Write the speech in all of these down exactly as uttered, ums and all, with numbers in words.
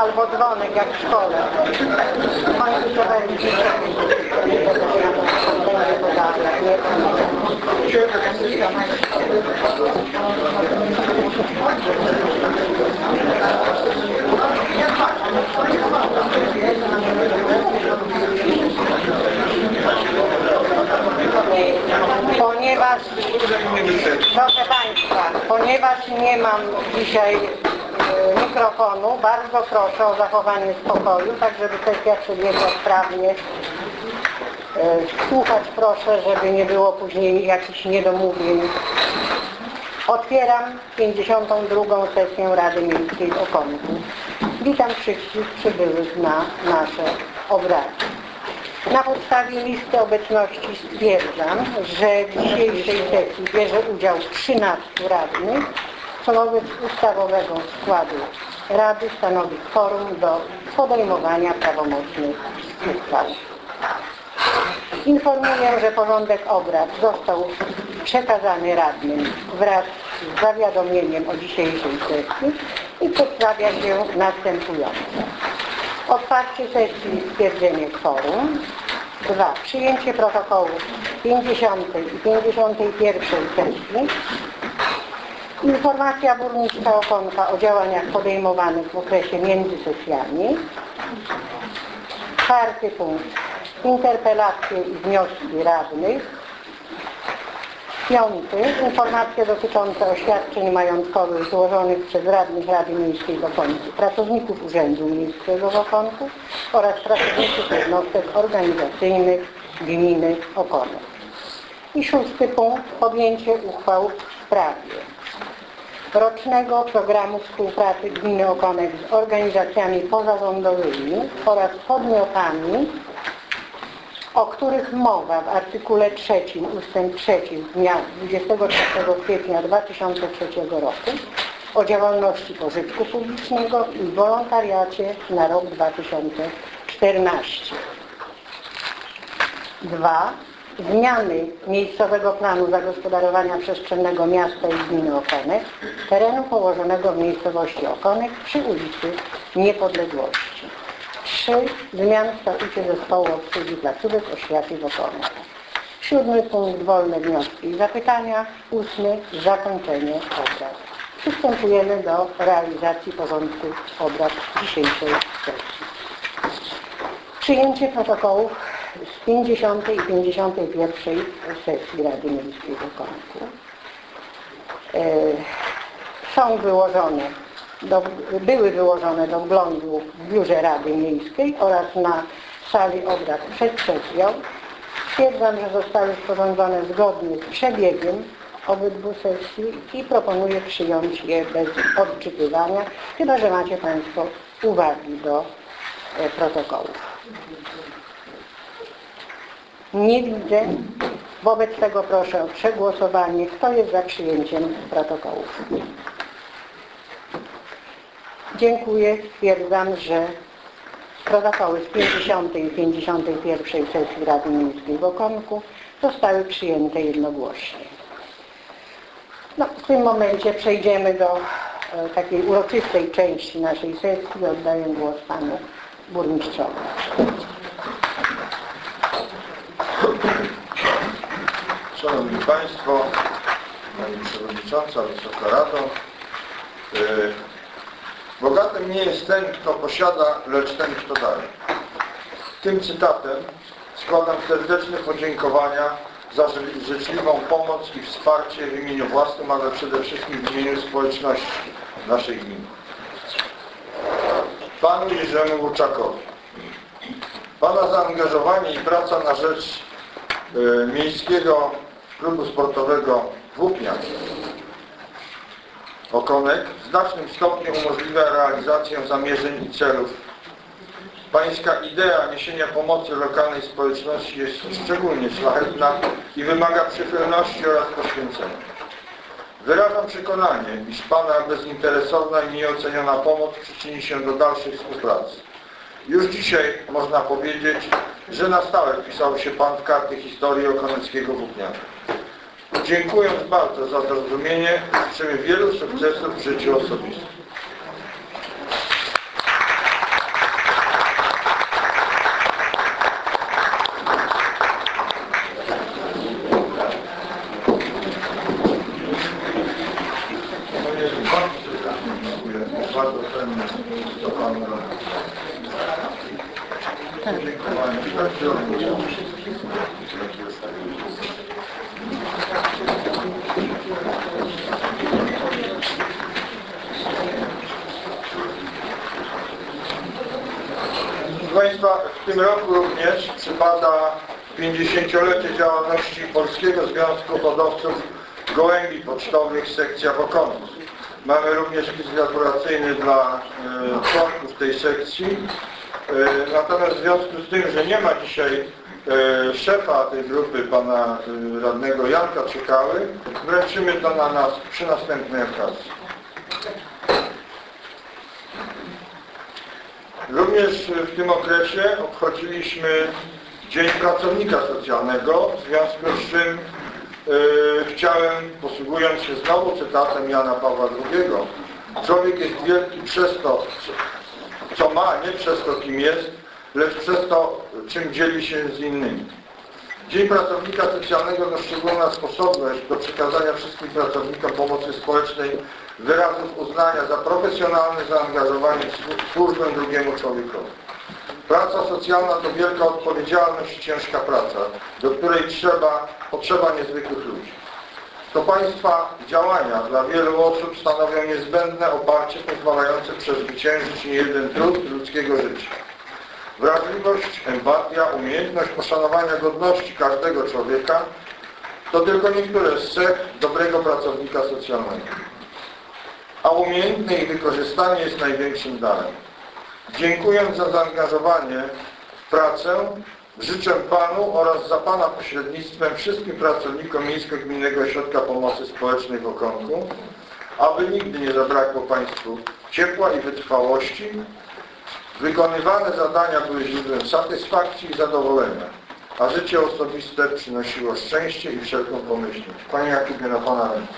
albo dzwonek jak w szkole. W końcu trzeba jest dzisiaj. Liczę też na to, że Pan będzie to dalej. Nie Ponieważ, proszę Państwa, ponieważ nie mam dzisiaj e, mikrofonu, bardzo proszę o zachowanie spokoju, tak żeby sesja przebiegła sprawnie. E, słuchać proszę, żeby nie było później jakichś niedomówień. Otwieram pięćdziesiątą drugą sesję Rady Miejskiej w Okonku. Witam wszystkich przybyłych na nasze obrady. Na podstawie listy obecności stwierdzam, że w dzisiejszej sesji bierze udział trzynastu radnych, co wobec ustawowego składu Rady stanowi kworum do podejmowania prawomocnych uchwał. Informuję, że porządek obrad został przekazany radnym wraz z zawiadomieniem o dzisiejszej sesji i przedstawia się następująco. Otwarcie sesji i stwierdzenie kworum. dwa. Przyjęcie protokołów pięćdziesiątej i pięćdziesiątej pierwszej sesji. Informacja burmistrza Okonka o działaniach podejmowanych w okresie między sesjami. Czwarty punkt. Interpelacje i wnioski radnych. Piąty. Informacje dotyczące oświadczeń majątkowych złożonych przez radnych Rady Miejskiej w Okonku, pracowników Urzędu Miejskiego w Okonku oraz pracowników jednostek organizacyjnych Gminy Okonek. I szósty punkt. Podjęcie uchwał w sprawie rocznego programu współpracy Gminy Okonek z organizacjami pozarządowymi oraz podmiotami, o których mowa w artykule trzecim ustęp trzeci z dnia dwudziestego czwartego kwietnia dwa tysiące trzeciego roku o działalności pożytku publicznego i wolontariacie na rok dwa tysiące czternasty. dwa. Zmiany miejscowego planu zagospodarowania przestrzennego miasta i gminy Okonek, terenu położonego w miejscowości Okonek przy ulicy Niepodległości. trzy. Zmian w statucie zespołu obsługi placówek oświaty w Okonek. Siódmy punkt. Wolne wnioski i zapytania. Ósmy. Zakończenie obrad. Przystępujemy do realizacji porządku obrad dzisiejszej sesji. Przyjęcie protokołów z pięćdziesiątej i pięćdziesiątej pierwszej sesji Rady Miejskiej w Okonku. E, są wyłożone, do, były wyłożone do wglądu w biurze Rady Miejskiej oraz na sali obrad przed sesją. Stwierdzam, że zostały sporządzone zgodnie z przebiegiem obydwu sesji i proponuję przyjąć je bez odczytywania, chyba że macie Państwo uwagi do e, protokołów. Nie widzę. Wobec tego proszę o przegłosowanie. Kto jest za przyjęciem protokołów? Dziękuję. Stwierdzam, że protokoły z pięćdziesiątej i pięćdziesiątej pierwszej sesji Rady Miejskiej w Okonku zostały przyjęte jednogłośnie. No, w tym momencie przejdziemy do e, takiej uroczystej części naszej sesji. Oddaję głos Panu Burmistrzowi. Szanowni Państwo, Pani Przewodnicząca, Wysoka Rado, yy, bogatym nie jest ten, kto posiada, lecz ten, kto daje. Tym cytatem składam serdeczne podziękowania za życzliwą pomoc i wsparcie w imieniu własnym, ale przede wszystkim w imieniu społeczności naszej gminy. Panu Jerzemu Łuczakowi. Pana zaangażowanie i praca na rzecz y, Miejskiego Klubu Sportowego Włókniak Okonek w znacznym stopniu umożliwia realizację zamierzeń i celów. Pańska idea niesienia pomocy lokalnej społeczności jest szczególnie szlachetna i wymaga przychylności oraz poświęcenia. Wyrażam przekonanie, iż Pana bezinteresowna i nieoceniona pomoc przyczyni się do dalszej współpracy. Już dzisiaj można powiedzieć, że na stałe wpisał się Pan w karty historii okoneckiego włókniaka. Dziękując bardzo za zrozumienie, życzymy wielu sukcesów w życiu osobistym. Podziękowanie. Proszę Państwa, w tym roku również przypada pięćdziesięciolecie działalności Polskiego Związku Hodowców Gołębi Pocztowych sekcja Wokonus. Mamy również list gratulacyjny dla y, członków tej sekcji. Y, natomiast w związku z tym, że nie ma dzisiaj y, szefa tej grupy, pana y, radnego Janka Czekały, wręczymy to na nas przy następnej okazji. Również w tym okresie obchodziliśmy Dzień Pracownika Socjalnego, w związku z czym yy, chciałem, posługując się znowu cytatem Jana Pawła drugiego, człowiek jest wielki przez to, co ma, nie przez to, kim jest, lecz przez to, czym dzieli się z innymi. Dzień Pracownika Socjalnego to szczególna sposobność do przekazania wszystkim pracownikom pomocy społecznej wyrazów uznania za profesjonalne zaangażowanie w służbę drugiemu człowiekowi. Praca socjalna to wielka odpowiedzialność i ciężka praca, do której trzeba, potrzeba niezwykłych ludzi. To Państwa działania dla wielu osób stanowią niezbędne oparcie pozwalające przezwyciężyć niejeden trud ludzkiego życia. Wrażliwość, empatia, umiejętność poszanowania godności każdego człowieka to tylko niektóre z cech dobrego pracownika socjalnego. A umiejętne ich wykorzystanie jest największym darem. Dziękując za zaangażowanie w pracę, życzę Panu oraz za Pana pośrednictwem wszystkim pracownikom Miejsko-Gminnego Ośrodka Pomocy Społecznej w Okonku, aby nigdy nie zabrakło Państwu ciepła i wytrwałości. Wykonywane zadania były źródłem satysfakcji i zadowolenia, a życie osobiste przynosiło szczęście i wszelką pomyślność. Panie Jakubie, na Pana rękę.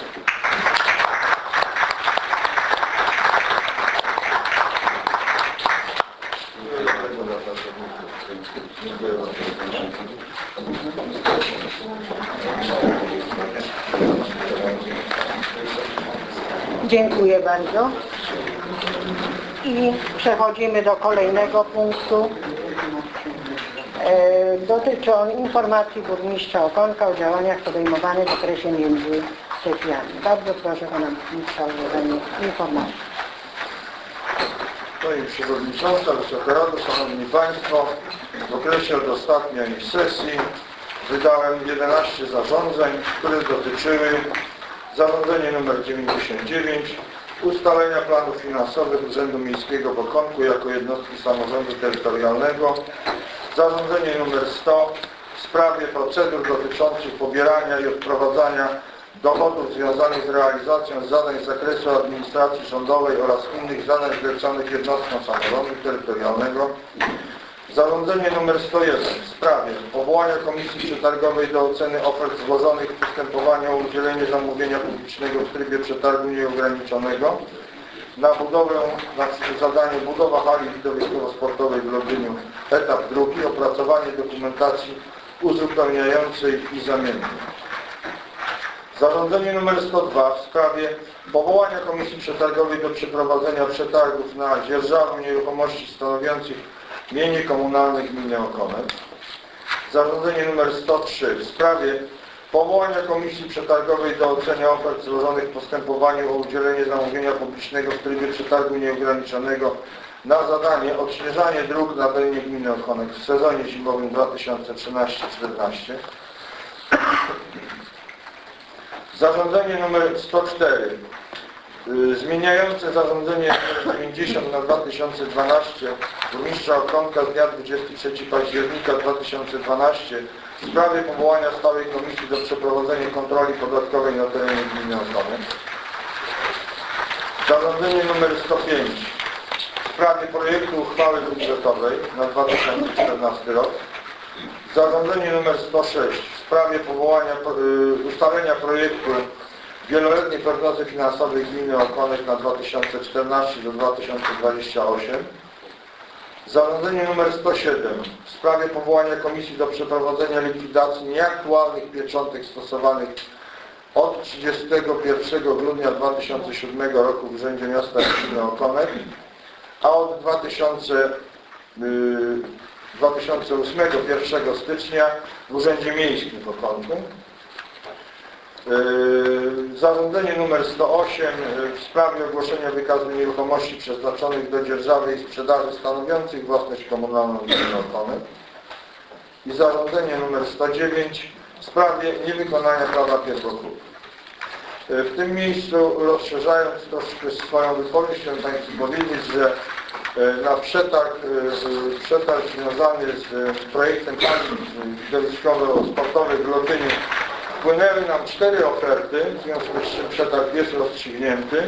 Dziękuję bardzo. I przechodzimy do kolejnego punktu. E, dotyczy on informacji burmistrza Okonka o działaniach podejmowanych w okresie między sesjami. Bardzo proszę Pana burmistrza o udzielenie informacji. Pani Przewodnicząca, Wysoka Rado, Szanowni Państwo, w okresie od ostatniej sesji wydałem jedenaście zarządzeń, które dotyczyły zarządzenie nr dziewięćdziesiąt dziewięć, ustalenia planów finansowych Urzędu Miejskiego w Okonku jako jednostki samorządu terytorialnego, zarządzenie nr sto w sprawie procedur dotyczących pobierania i odprowadzania dochodów związanych z realizacją zadań z zakresu administracji rządowej oraz innych zadań zleconych jednostkom samorządu terytorialnego, zarządzenie nr sto jeden w sprawie powołania Komisji Przetargowej do oceny ofert złożonych w postępowaniu o udzielenie zamówienia publicznego w trybie przetargu nieograniczonego na budowę, na zadanie budowa hali widowiskowo-sportowej w Lodyniu, etap drugi, opracowanie dokumentacji uzupełniającej i zamiennej. Zarządzenie nr sto dwa w sprawie powołania Komisji Przetargowej do przeprowadzenia przetargów na dzierżawę nieruchomości stanowiących mienie komunalne gminy Okonek. Zarządzenie nr sto trzy w sprawie powołania Komisji Przetargowej do oceny ofert złożonych w postępowaniu o udzielenie zamówienia publicznego w trybie przetargu nieograniczonego na zadanie odśnieżanie dróg na terenie gminy Okonek w sezonie zimowym dwa tysiące trzynaście czternaście. Zarządzenie nr sto cztery zmieniające zarządzenie nr dziewięćdziesiąt na dwa tysiące dwanaście burmistrza Okonka z dnia dwudziestego trzeciego października dwa tysiące dwunastego w sprawie powołania stałej komisji do przeprowadzenia kontroli podatkowej na terenie gminy Okonek. Zarządzenie nr sto pięć w sprawie projektu uchwały budżetowej na dwa tysiące czternasty rok. Zarządzenie nr sto sześć w sprawie powołania, y, ustalenia projektu wieloletniej prognozy finansowej gminy Okonek na dwa tysiące czternasty do dwa tysiące dwudziestego ósmego. Zarządzenie nr sto siedem w sprawie powołania komisji do przeprowadzenia likwidacji nieaktualnych pieczątek stosowanych od trzydziestego pierwszego grudnia dwa tysiące siódmego roku w Urzędzie Miasta i Gminy Okonek, a od dwa tysiące dwa tysiące ósmego, pierwszego stycznia w Urzędzie Miejskim w Okonku. Zarządzenie numer sto osiem w sprawie ogłoszenia wykazu nieruchomości przeznaczonych do dzierżawy i sprzedaży stanowiących własność komunalną Gminy Okonek. I zarządzenie numer sto dziewięć w sprawie niewykonania prawa pierwokupu. W tym miejscu, rozszerzając troszkę swoją wypowiedź, chciałem Państwu powiedzieć, że na przetarg, przetarg związany z projektem paliw widowiskowo-sportowych w Lotynie wpłynęły nam cztery oferty, w związku z czym przetarg jest rozstrzygnięty.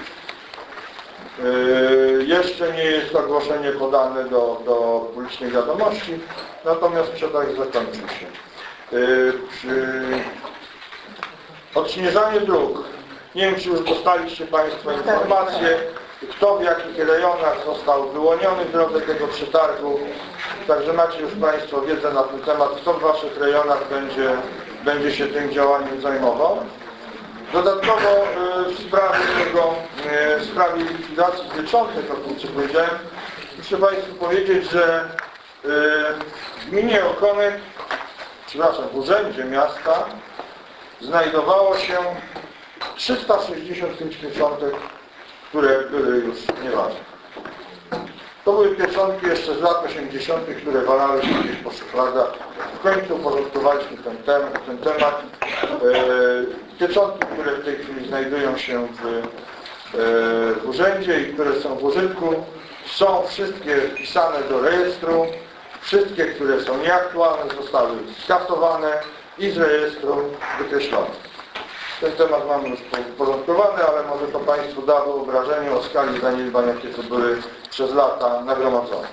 Jeszcze nie jest ogłoszenie podane do, do publicznej wiadomości, natomiast przetarg zakończył się. Przy odśnieżaniu dróg, nie wiem, czy już dostaliście Państwo informacje, kto w jakich rejonach został wyłoniony w drodze tego przetargu. Także macie już Państwo wiedzę na ten temat, kto w Waszych rejonach będzie, będzie się tym działaniem zajmował. Dodatkowo w sprawie tego, w sprawie likwidacji pieczątek, o tym co powiedziałem, muszę Państwu powiedzieć, że w gminie Okonek, przepraszam, w Urzędzie Miasta znajdowało się trzysta sześćdziesiąt pięć pieczątek, które były już nieważne. To były pieczątki jeszcze z lat osiemdziesiątych, które walały się gdzieś po szufladach. W końcu uporządkowaliśmy ten, tem, ten temat. E, pieczątki, które w tej chwili znajdują się w, e, w urzędzie i które są w użytku, są wszystkie wpisane do rejestru. Wszystkie, które są nieaktualne, zostały skasowane i z rejestru wykreślone. Ten temat mamy już uporządkowany, ale może to Państwu da wyobrażenie o skali zaniedbań, jakie tu były przez lata nagromadzone.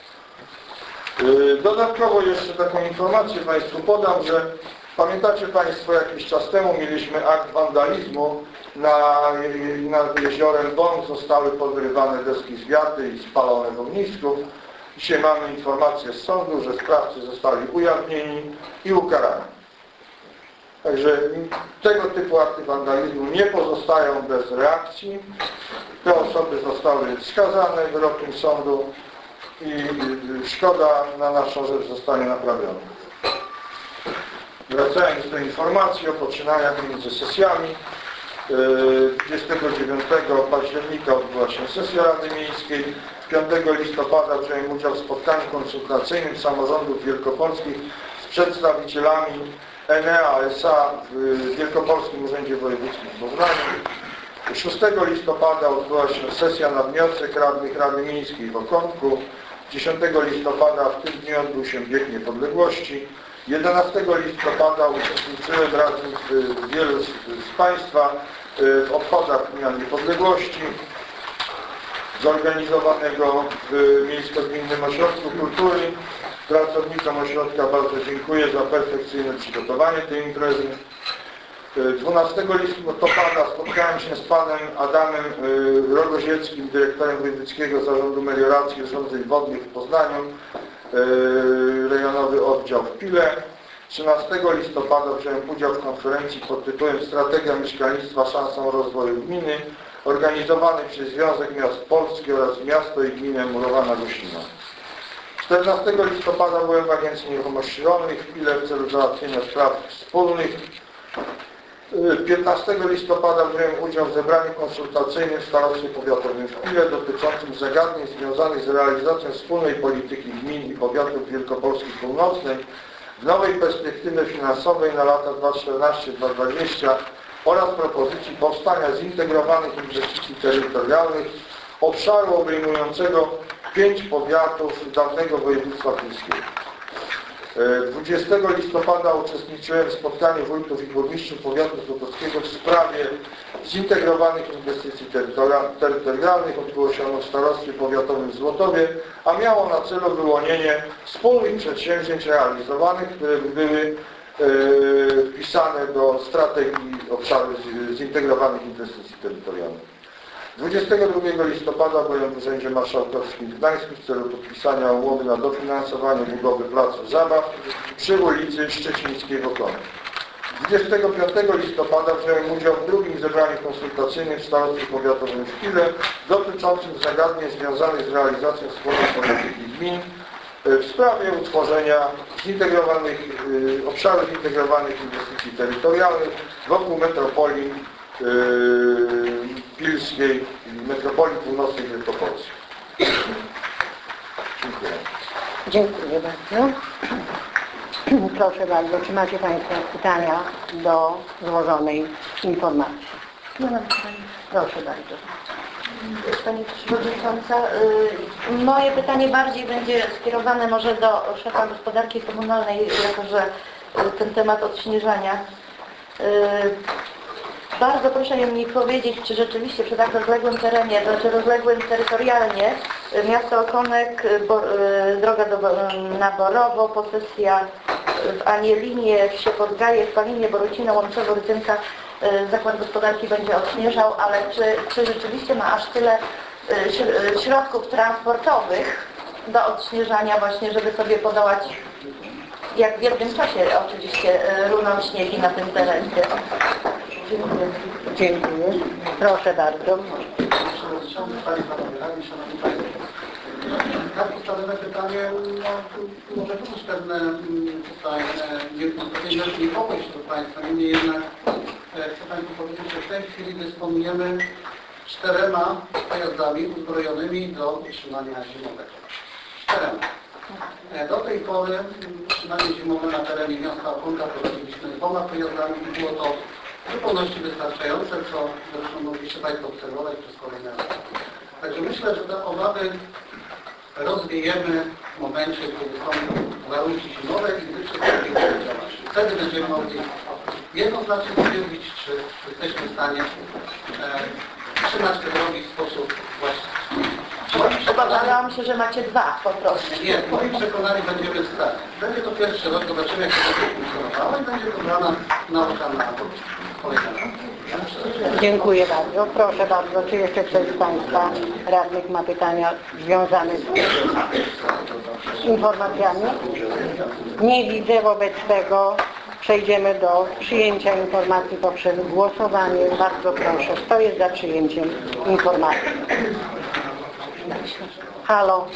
Dodatkowo jeszcze taką informację Państwu podam, że pamiętacie Państwo, jakiś czas temu mieliśmy akt wandalizmu na, nad jeziorem Bąk, zostały podrywane deski z wiaty i spalone w ognisku. Dzisiaj mamy informację z sądu, że sprawcy zostali ujawnieni i ukarani. Także tego typu akty wandalizmu nie pozostają bez reakcji. Te osoby zostały skazane wyrokiem sądu i szkoda na naszą rzecz zostanie naprawiona. Wracając do informacji o poczynaniach między sesjami. dwudziestego dziewiątego października odbyła się sesja Rady Miejskiej. piątego listopada wziąłem udział w spotkaniu konsultacyjnym samorządów wielkopolskich z przedstawicielami Enea S A w Wielkopolskim Urzędzie Wojewódzkim w Poznaniu. szóstego listopada odbyła się sesja na wniosek radnych Rady Miejskiej w Okonku. dziesiątego listopada w tym dniu odbył się Bieg Niepodległości. jedenastego listopada uczestniczyłem razem z wielu z, z Państwa w obchodach Dnia Niepodległości zorganizowanego w Miejsko-Gminnym Ośrodku Kultury. Pracownikom ośrodka bardzo dziękuję za perfekcyjne przygotowanie tej imprezy. dwunastego listopada spotkałem się z panem Adamem Rogozieckim, dyrektorem Wojewódzkiego Zarządu Melioracji i Urządzeń Wodnych w Poznaniu, rejonowy oddział w Pile. trzynastego listopada wziąłem udział w konferencji pod tytułem Strategia mieszkalnictwa szansą rozwoju gminy, organizowany przez Związek Miast Polski oraz Miasto i Gminę Murowana Gościna. czternastego listopada byłem w Agencji Nieruchomości Rolnych w Pile w celu załatwienia spraw wspólnych. piętnastego listopada wziąłem udział w zebraniu konsultacyjnym w Starostwie Powiatowym w Pile dotyczącym zagadnień związanych z realizacją wspólnej polityki gmin i powiatów Wielkopolski Północnej w nowej perspektywie finansowej na lata dwa tysiące czternasty do dwa tysiące dwudziestego oraz propozycji powstania zintegrowanych inwestycji terytorialnych obszaru obejmującego pięć powiatów dawnego województwa pilskiego. dwudziestego listopada uczestniczyłem w spotkaniu wójtów i burmistrzów powiatu złotowskiego w sprawie zintegrowanych inwestycji terytorialnych. Odbyło się ono w Starostwie Powiatowym w Złotowie, a miało na celu wyłonienie wspólnych przedsięwzięć realizowanych, które były e, wpisane do strategii obszaru zintegrowanych inwestycji terytorialnych. dwudziestego drugiego listopada byłem w Urzędzie Marszałkowskim w Gdańsku w celu podpisania umowy na dofinansowanie budowy placu zabaw przy ulicy Szczecińskiej w Okonie. dwudziestego piątego listopada wziąłem udział w drugim zebraniu konsultacyjnym w Starostwie Powiatowym w Pile dotyczącym zagadnień związanych z realizacją wspólnej polityki gmin w sprawie utworzenia zintegrowanych, y, obszarów zintegrowanych inwestycji terytorialnych wokół metropolii y, pilskiej i metropolii północnej Wielkopolski. Dziękuję. Dziękuję bardzo. Proszę bardzo, czy macie Państwo pytania do złożonej informacji? Ja mam pytanie. Proszę bardzo. Pani Przewodnicząca, y, moje pytanie bardziej będzie skierowane może do szefa gospodarki komunalnej, jako że y, ten temat odśnieżania. Y, Bardzo proszę mi powiedzieć, czy rzeczywiście przy tak rozległym terenie, znaczy rozległym terytorialnie, y, miasto Okonek, y, Bo, y, droga do, y, na Borowo, posesja y, w Anielinie, wsie Podgaje, Spalinie, Borucina, Łączewo, Rytynka, y, Zakład Gospodarki będzie odśnieżał, ale czy, czy rzeczywiście ma aż tyle y, śr- y, środków transportowych do odśnieżania właśnie, żeby sobie podołać, jak w jednym czasie oczywiście, y, runą śniegi na tym terenie? Dziękuję. Dziękuję. Proszę bardzo. Szanowni Państwo, Radni, Szanowni Państwo. Tak postawione pytanie, no, może budzić pewne mm, tutaj e, niepokój wśród Państwa. Niemniej jednak e, chcę Państwu powiedzieć, że w tej chwili dysponujemy czterema pojazdami uzbrojonymi do utrzymania zimowego. Czterema. E, Do tej pory mm, utrzymanie zimowe na terenie miasta Okonka prowadziliśmy dwoma pojazdami i było to w zupełności wystarczające, co zresztą mogliście Państwo obserwować przez kolejne lata. Także myślę, że te obawy rozwiejemy w momencie, kiedy są warunki zimowe i gdy przystąpimy do działania. Wtedy będziemy mogli jednoznacznie stwierdzić, czy jesteśmy w stanie e, trzymać te drogi w sposób właściwy. Obawiałam się, że macie dwa po prostu. Nie, w moim przekonaniu będziemy w stanie. Będzie to pierwszy rok, zobaczymy jak to będzie funkcjonowało i będzie to dla nas nauka na kolejne lata. Dziękuję bardzo. Proszę bardzo, czy jeszcze ktoś z Państwa radnych ma pytania związane z informacjami? Nie widzę, wobec tego przejdziemy do przyjęcia informacji poprzez głosowanie. Bardzo proszę, kto jest za przyjęciem informacji? Halo.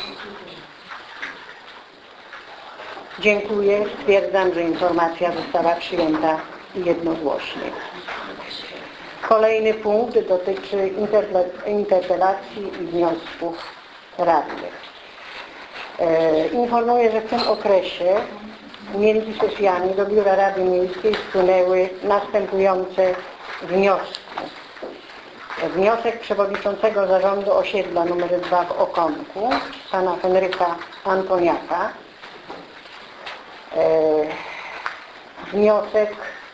Dziękuję. Stwierdzam, że informacja została przyjęta jednogłośnie. Kolejny punkt dotyczy interpelacji i wniosków radnych. E, informuję, że w tym okresie między sesjami do Biura Rady Miejskiej wpłynęły następujące wnioski. Wniosek przewodniczącego zarządu osiedla nr dwa w Okonku, pana Henryka Antoniaka. E, wniosek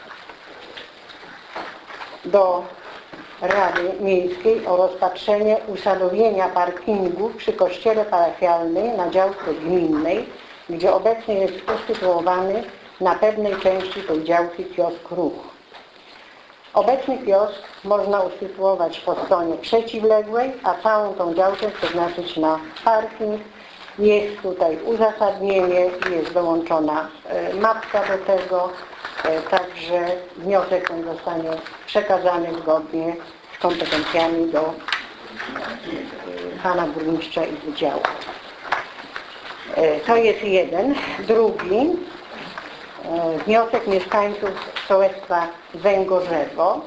do Rady Miejskiej o rozpatrzenie usadowienia parkingu przy kościele parafialnym na działce gminnej, gdzie obecnie jest usytuowany na pewnej części tej działki kiosk Ruch. Obecny kiosk można usytuować po stronie przeciwległej, a całą tą działkę przeznaczyć na parking. Jest tutaj uzasadnienie, jest dołączona e, mapka do tego, e, także wniosek ten zostanie przekazany zgodnie z kompetencjami do e, pana burmistrza i wydziału. E, to jest jeden. Drugi, e, wniosek mieszkańców sołectwa Węgorzewo.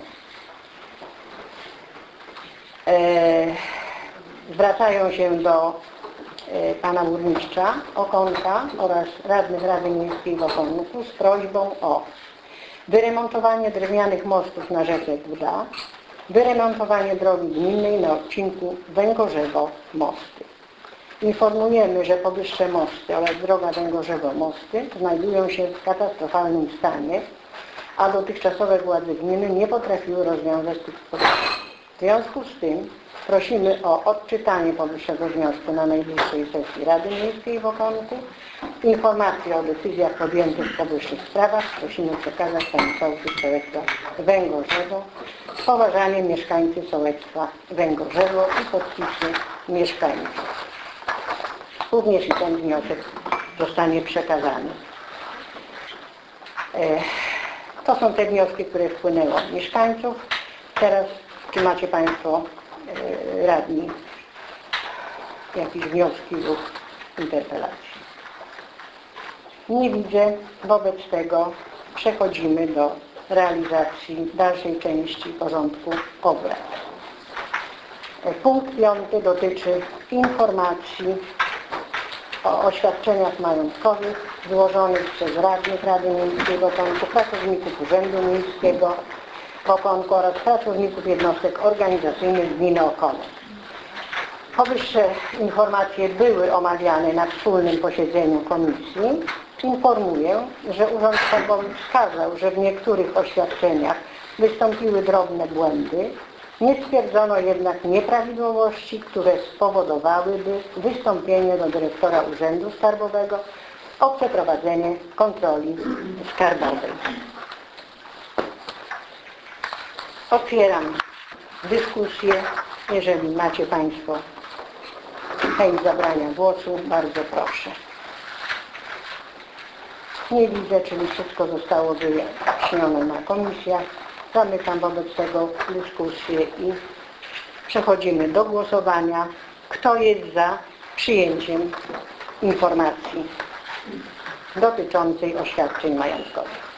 E, zwracają się do pana burmistrza Okonka oraz radnych Rady Miejskiej w Okonku z prośbą o wyremontowanie drewnianych mostów na rzece Buda, wyremontowanie drogi gminnej na odcinku Węgorzewo-Mosty. Informujemy, że powyższe mosty oraz droga Węgorzewo-Mosty znajdują się w katastrofalnym stanie, a dotychczasowe władze gminy nie potrafiły rozwiązać tych problemów. W związku z tym prosimy o odczytanie powyższego wniosku na najbliższej sesji Rady Miejskiej w Okonku. Informacje o decyzjach podjętych w powyższych sprawach prosimy przekazać państwu sołectwa Węgorzewo. Z poważaniem mieszkańcy sołectwa Węgorzewo i podpisy mieszkańców. Również i ten wniosek zostanie przekazany. To są te wnioski, które wpłynęły od mieszkańców. Teraz, czy macie Państwo radni jakieś wnioski lub interpelacje? Nie widzę, wobec tego przechodzimy do realizacji dalszej części porządku obrad. Punkt piąty dotyczy informacji o oświadczeniach majątkowych złożonych przez radnych Rady Miejskiej w Okonku, pracowników Urzędu Miejskiego w Okonku oraz pracowników jednostek organizacyjnych gminy Okonek. Powyższe informacje były omawiane na wspólnym posiedzeniu komisji. Informuję, że Urząd Skarbowy wskazał, że w niektórych oświadczeniach wystąpiły drobne błędy. Nie stwierdzono jednak nieprawidłowości, które spowodowałyby wystąpienie do dyrektora Urzędu Skarbowego o przeprowadzenie kontroli skarbowej. Otwieram dyskusję. Jeżeli macie Państwo chęć zabrania głosu, bardzo proszę. Nie widzę, czyli wszystko zostało wyjaśnione na komisjach. Zamykam wobec tego dyskusję i przechodzimy do głosowania. Kto jest za przyjęciem informacji dotyczącej oświadczeń majątkowych?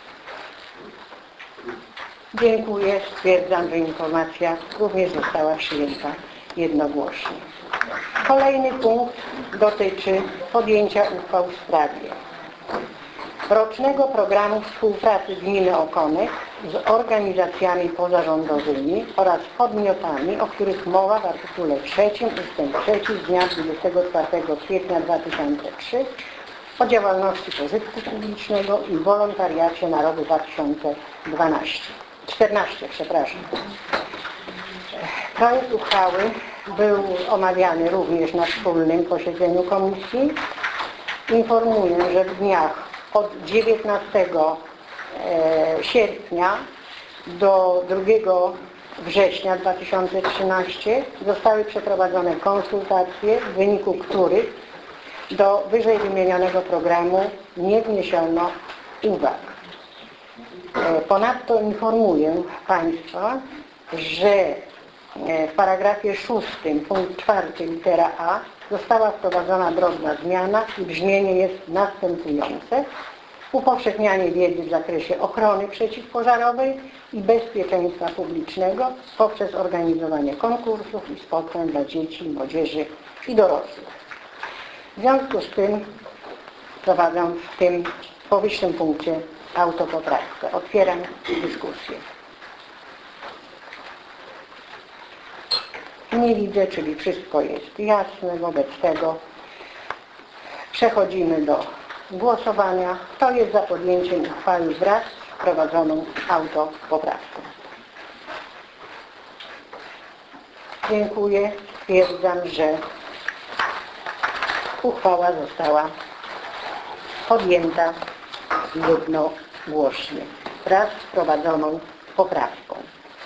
Dziękuję. Stwierdzam, że informacja również została przyjęta jednogłośnie. Kolejny punkt dotyczy podjęcia uchwał w sprawie rocznego programu współpracy Gminy Okonek z organizacjami pozarządowymi oraz podmiotami, o których mowa w artykule trzecim ustęp trzeci z dnia dwudziestego czwartego kwietnia dwa tysiące trzeciego o działalności pożytku publicznego i wolontariacie na rok dwa tysiące dwunasty. czternasty, przepraszam. Projekt uchwały był omawiany również na wspólnym posiedzeniu komisji. Informuję, że w dniach od dziewiętnastego sierpnia do drugiego września dwa tysiące trzynastego zostały przeprowadzone konsultacje, w wyniku których do wyżej wymienionego programu nie wniesiono uwag. Ponadto informuję Państwa, że w paragrafie szóstym punkt czwarty litera A została wprowadzona drobna zmiana i brzmienie jest następujące: upowszechnianie wiedzy w zakresie ochrony przeciwpożarowej i bezpieczeństwa publicznego poprzez organizowanie konkursów i spotkań dla dzieci, młodzieży i dorosłych. W związku z tym prowadzę w tym powyższym punkcie autopoprawkę. Otwieram dyskusję. Nie widzę, czyli wszystko jest jasne. Wobec tego przechodzimy do głosowania. Kto jest za podjęciem uchwały wraz z wprowadzoną autopoprawką? Dziękuję. Stwierdzam, że uchwała została podjęta jednogłośnie wraz z wprowadzoną poprawką.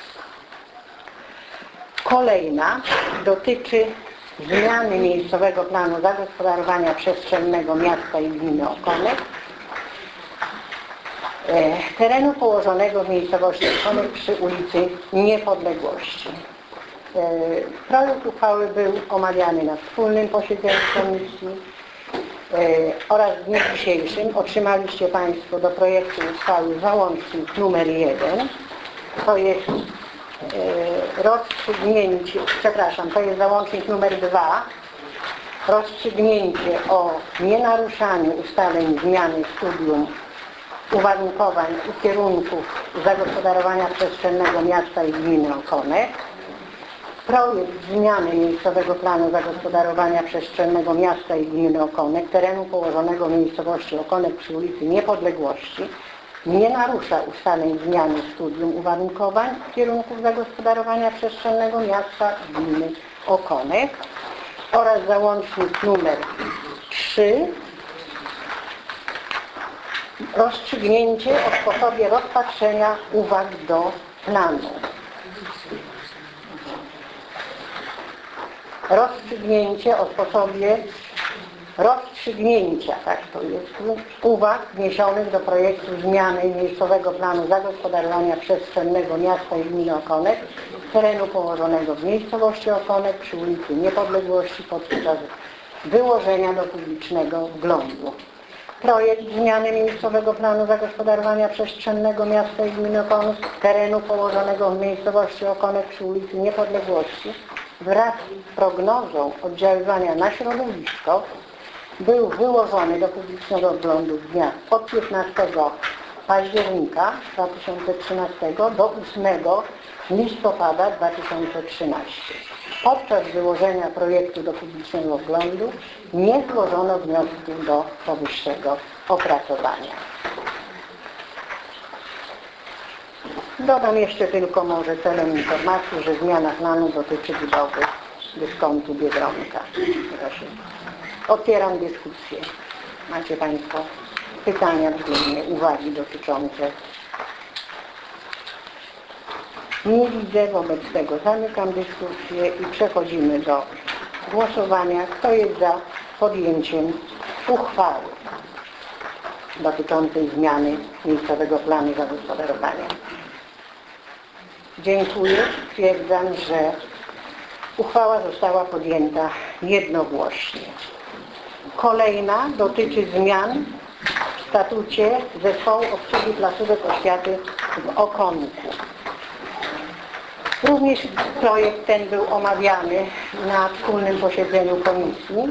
Kolejna dotyczy zmiany miejscowego planu zagospodarowania przestrzennego miasta i gminy Okonek, e, terenu położonego w miejscowości Okonek przy ulicy Niepodległości. E, projekt uchwały był omawiany na wspólnym posiedzeniu komisji e, oraz w dniu dzisiejszym otrzymaliście Państwo do projektu uchwały załącznik numer jeden. To jest rozstrzygnięcie, przepraszam, to jest załącznik numer dwa, rozstrzygnięcie o nienaruszaniu ustaleń zmiany studium uwarunkowań i kierunków zagospodarowania przestrzennego miasta i gminy Okonek, projekt zmiany miejscowego planu zagospodarowania przestrzennego miasta i gminy Okonek, terenu położonego w miejscowości Okonek przy ulicy Niepodległości, nie narusza ustaleń zmiany studium uwarunkowań kierunków zagospodarowania przestrzennego miasta gminy Okonek oraz załącznik numer trzy, rozstrzygnięcie o sposobie rozpatrzenia uwag do planu. Rozstrzygnięcie o sposobie rozstrzygnięcia, tak to jest, uwag wniesionych do projektu zmiany miejscowego planu zagospodarowania przestrzennego miasta i gminy Okonek, terenu położonego w miejscowości Okonek przy ulicy Niepodległości podczas wyłożenia do publicznego wglądu. projekt zmiany miejscowego planu zagospodarowania przestrzennego miasta i gminy Okonek, terenu położonego w miejscowości Okonek przy ulicy Niepodległości wraz z prognozą oddziaływania na środowisko był wyłożony do publicznego oglądu dnia od piętnastego października dwa tysiące trzynastego do ósmego listopada dwa tysiące trzynastego. Podczas wyłożenia projektu do publicznego oglądu nie złożono wniosku do powyższego opracowania. Dodam jeszcze tylko może celem informacji, że zmiana planu dotyczy budowy dyskontu Biedronka. Proszę. Otwieram dyskusję. Macie Państwo pytania, względnie uwagi dotyczące? Nie widzę, wobec tego zamykam dyskusję i przechodzimy do głosowania. Kto jest za podjęciem uchwały dotyczącej zmiany miejscowego planu zagospodarowania? Dziękuję. Stwierdzam, że uchwała została podjęta jednogłośnie. Kolejna dotyczy zmian w statucie Zespołu Obsługi Placówek Oświaty w Okonku. Również projekt ten był omawiany na wspólnym posiedzeniu komisji.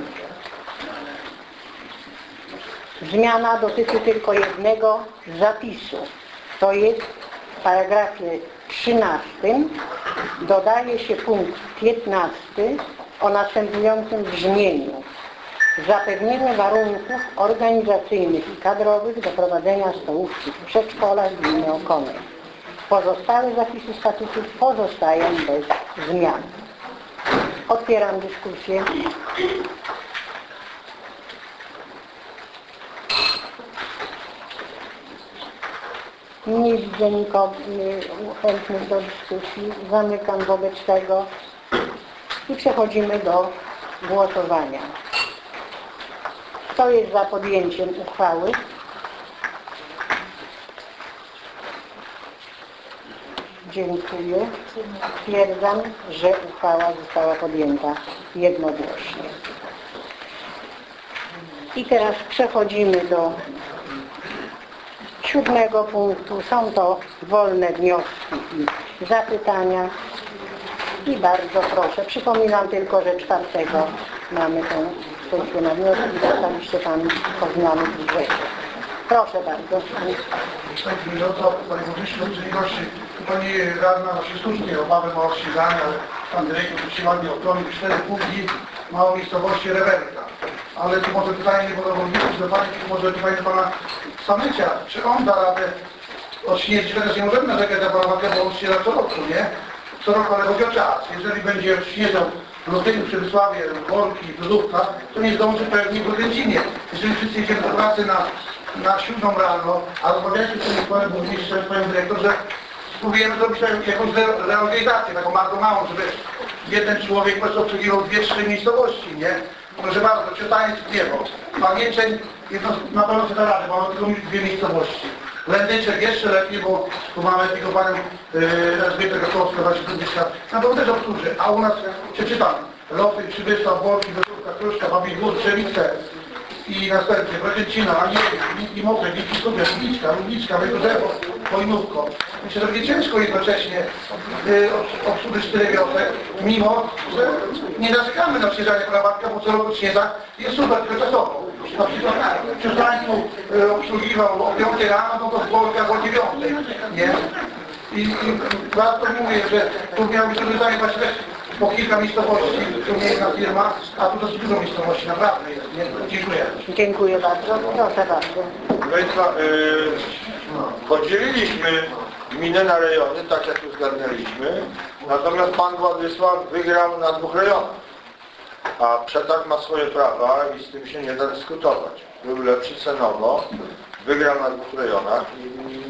Zmiana dotyczy tylko jednego zapisu. To jest w paragrafie trzynastym dodaje się punkt piętnasty o następującym brzmieniu. Zapewnienie warunków organizacyjnych i kadrowych do prowadzenia stołówki w przedszkolach gminy Okonek. Pozostałe zapisy statutu pozostają bez zmian. Otwieram dyskusję. Nie widzę nikogo chętnych do dyskusji. Zamykam wobec tego i przechodzimy do głosowania. Kto jest za podjęciem uchwały? Dziękuję. Stwierdzam, że uchwała została podjęta jednogłośnie. I teraz przechodzimy do siódmego punktu. Są to wolne wnioski i zapytania. I bardzo proszę, przypominam tylko, że czwartego mamy tę sesję na wnioski i dostaliście Pan o zmiany budżetu. Proszę bardzo. No to, Panie Burmistrzu, uprzejmości, Pani radna właśnie słusznie obawę ma o odświeżanie, ale Pan dyrektor utrzymanie ochrony cztery punkty małej miejscowości Rewelka. Ale to może pytanie nie było do Burmistrza, do Pani, może pytanie do Pana Samycia, czy on da radę odśnieżyć, chociaż nie możemy narzekać na Pana bo on śnieża co roku, nie? Co roku, ale chodzi o czas. Jeżeli będzie odśnieżał w Lutyniu, przy Wysławie, Worki, Brudówka, to nie zdąży pewnie w Rydęcinie. Jeżeli wszyscy idziemy do pracy na, na siódmą rano, a rozmawialiśmy z tym Panem Burmistrzem, z Panem Dyrektorem, że spróbujemy zrobić jakąś reorganizację, taką bardzo małą, żeby jeden człowiek po prostu obsługiwał dwie, trzy miejscowości, nie? Proszę bardzo, czytając w niebo. Pamięczeń jedno, na pewno się da radę, bo mamy tylko dwie miejscowości. Lędyczek jeszcze lepiej, bo tu mamy tylko Panią yy, Elżbietę Gotowską, właśnie Burmistrza. Na pewno też obsłuży, a u nas przeczytam. Loty, Przybysław, Wolki, Wysówka, Kruszka, Babich Gór, Trzewice i następnie Brzezięcina, Aniołek, Mimotek, Wiki Studia, Liczka, Ludniczka, Wejrzewo, Wojnówko. Myślę, że będzie ciężko jednocześnie yy, obsłużyć tyle wiosek, mimo że nie narzekamy na odśnieżanie Prawatka, bo co roku śnieża jest super, tylko czasowo. Na przykład czy Państwu yy, obsługiwał o piątej rano, no to w Polkach o dziewiątej, nie? I, i warto mówię, że tu miał być rozwiązanie właśnie też po kilka miejscowości, tu nie jedna firma, a tu dosyć dużo miejscowości, naprawdę jest. Nie? Dziękuję. Dziękuję bardzo. Proszę bardzo. Państwa, yy, podzieliliśmy gminę na rejony, tak jak uzgadnialiśmy, natomiast Pan Władysław wygrał na dwóch rejonach, a przetarg ma swoje prawa i z tym się nie da dyskutować. Był lepszy cenowo, wygrał na dwóch rejonach i,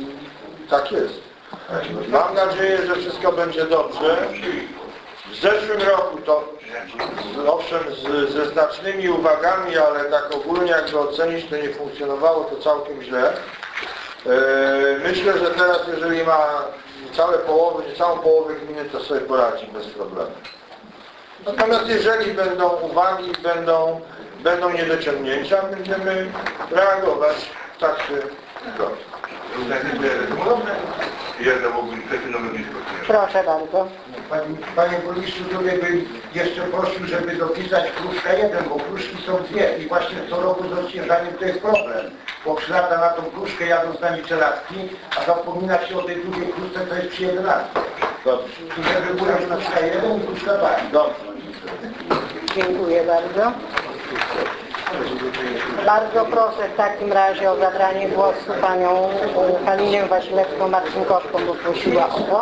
i tak jest. Mam nadzieję, że wszystko będzie dobrze. W zeszłym roku to, owszem, z, ze znacznymi uwagami, ale tak ogólnie jakby ocenić, to nie funkcjonowało to całkiem źle. Yy, myślę, że teraz, jeżeli ma niecałe połowy, niecałą połowę gminy, to sobie poradzi bez problemu. Natomiast jeżeli będą uwagi, będą, będą niedociągnięcia, będziemy reagować tak czy dobrze. Jedna mógłbym fenomen Proszę bardzo. Panie, panie burmistrzu, tutaj bym jeszcze prosił, żeby dopisać Kruszka jeden, bo Kruszki są dwie i właśnie co roku z odśnieżaniem to jest problem. Bo trzy lata na tą Kruszkę jadą z nami czeladki, a zapomina się o tej drugiej Kruszce, to jest przy jedenastce. Dobrze. I żeby była Kruszka jeden i Kruszka dwa. Dobrze. Dziękuję bardzo. Bardzo proszę w takim razie o zabranie głosu panią Halinę Wasilewską-Marcinkowską, bo prosiła o to.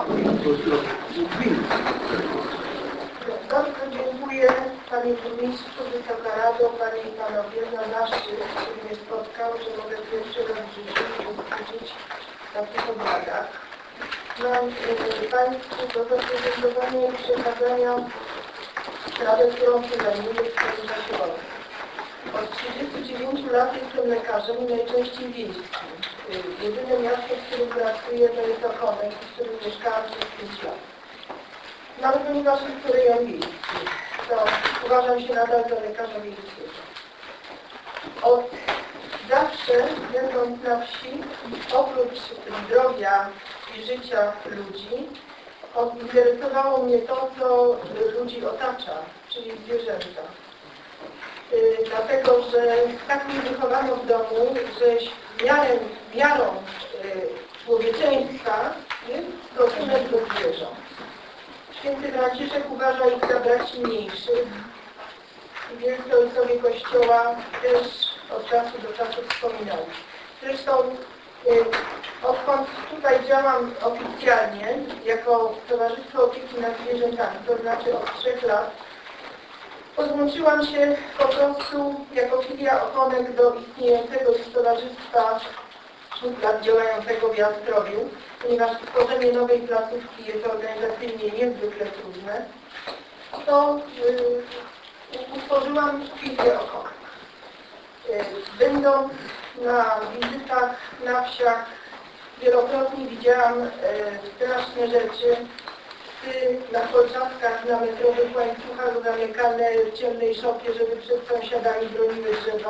Bardzo dziękuję Panie Burmistrzu, Wysoka Rado, Panie i Panowie za zaszczyt, który mnie spotkał, że mogę pierwszy raz w życiu uczestniczyć w takich obradach. Mam y, Państwu do zaprezentowania i przekazania sprawę, którą się zajmuję w swoim czasie wolnym. Od trzydziestu dziewięciu lat jestem lekarzem i najczęściej wiejskim. Y, Jedyne miasto, w którym pracuję, to jest Okonek, w którym mieszkałam przez pięć lat. No ale ponieważ jest to rejon wiejski, to uważam się nadal za lekarza wiejskiego. Od zawsze, będąc na wsi, oprócz zdrowia i życia ludzi, interesowało mnie to, co ludzi otacza, czyli zwierzęta. Yy, dlatego, że tak mnie wychowano w domu, że miarą, miarą yy, człowieczeństwa jest stosunek do zwierząt. Święty Franciszek uważa ich za braci mniejszych i wielcy ojcowie Kościoła też od czasu do czasu wspominali. Zresztą y, odkąd tutaj działam oficjalnie jako Towarzystwo Opieki nad Zwierzętami, to znaczy od trzech lat, podłączyłam się po prostu jako filia Okonek do istniejącego już Towarzystwa lat działającego w Jastrowiu, ponieważ stworzenie nowej placówki jest organizacyjnie niezwykle trudne, to yy, utworzyłam filię Okonek. Yy, będąc na wizytach na wsiach, wielokrotnie widziałam yy, straszne rzeczy, psy na kolczatkach, na metrowych łańcuchach zamykane w ciemnej szopie, żeby przed sąsiadami broniły drzewa.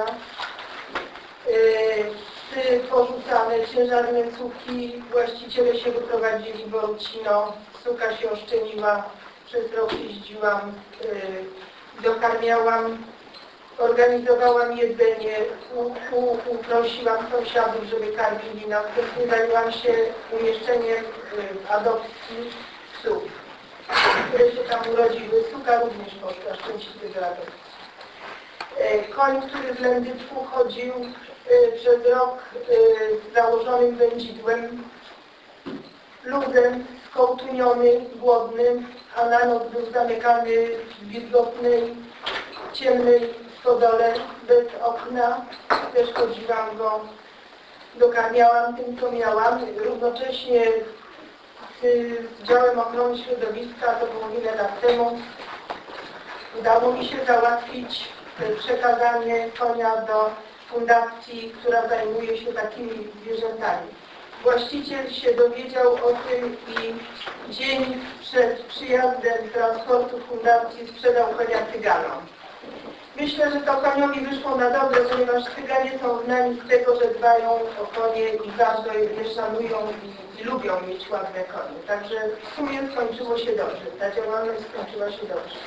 Psy porzucane, ciężarne cuki, właściciele się wyprowadzili, bo Rucino, suka się oszczeniła, przez rok jeździłam, yy, dokarmiałam, organizowałam jedzenie, u, u, uprosiłam sąsiadów, żeby karmili, następnie zajęłam się umieszczeniem yy, adopcji psów, które się tam urodziły. Suka również poszła szczęśliwie do adopcji. Koń, który z Lędytwu chodził y, przez rok y, z założonym wędzidłem, luzem, skołtuniony, głodny, a na noc był zamykany w wilgotnej, ciemnej stodole bez okna. Też chodziłam go, dokarmiałam tym, co miałam. Równocześnie y, z działem ochrony środowiska, to było wiele lat temu, udało mi się załatwić przekazanie konia do fundacji, która zajmuje się takimi zwierzętami. Właściciel się dowiedział o tym i dzień przed przyjazdem transportu fundacji sprzedał konia cyganom. Myślę, że to koniowi wyszło na dobre, ponieważ cyganie są znani z tego, że dbają o konie i bardzo je szanują i, i lubią mieć ładne konie. Także w sumie skończyło się dobrze. Ta działalność skończyła się dobrze.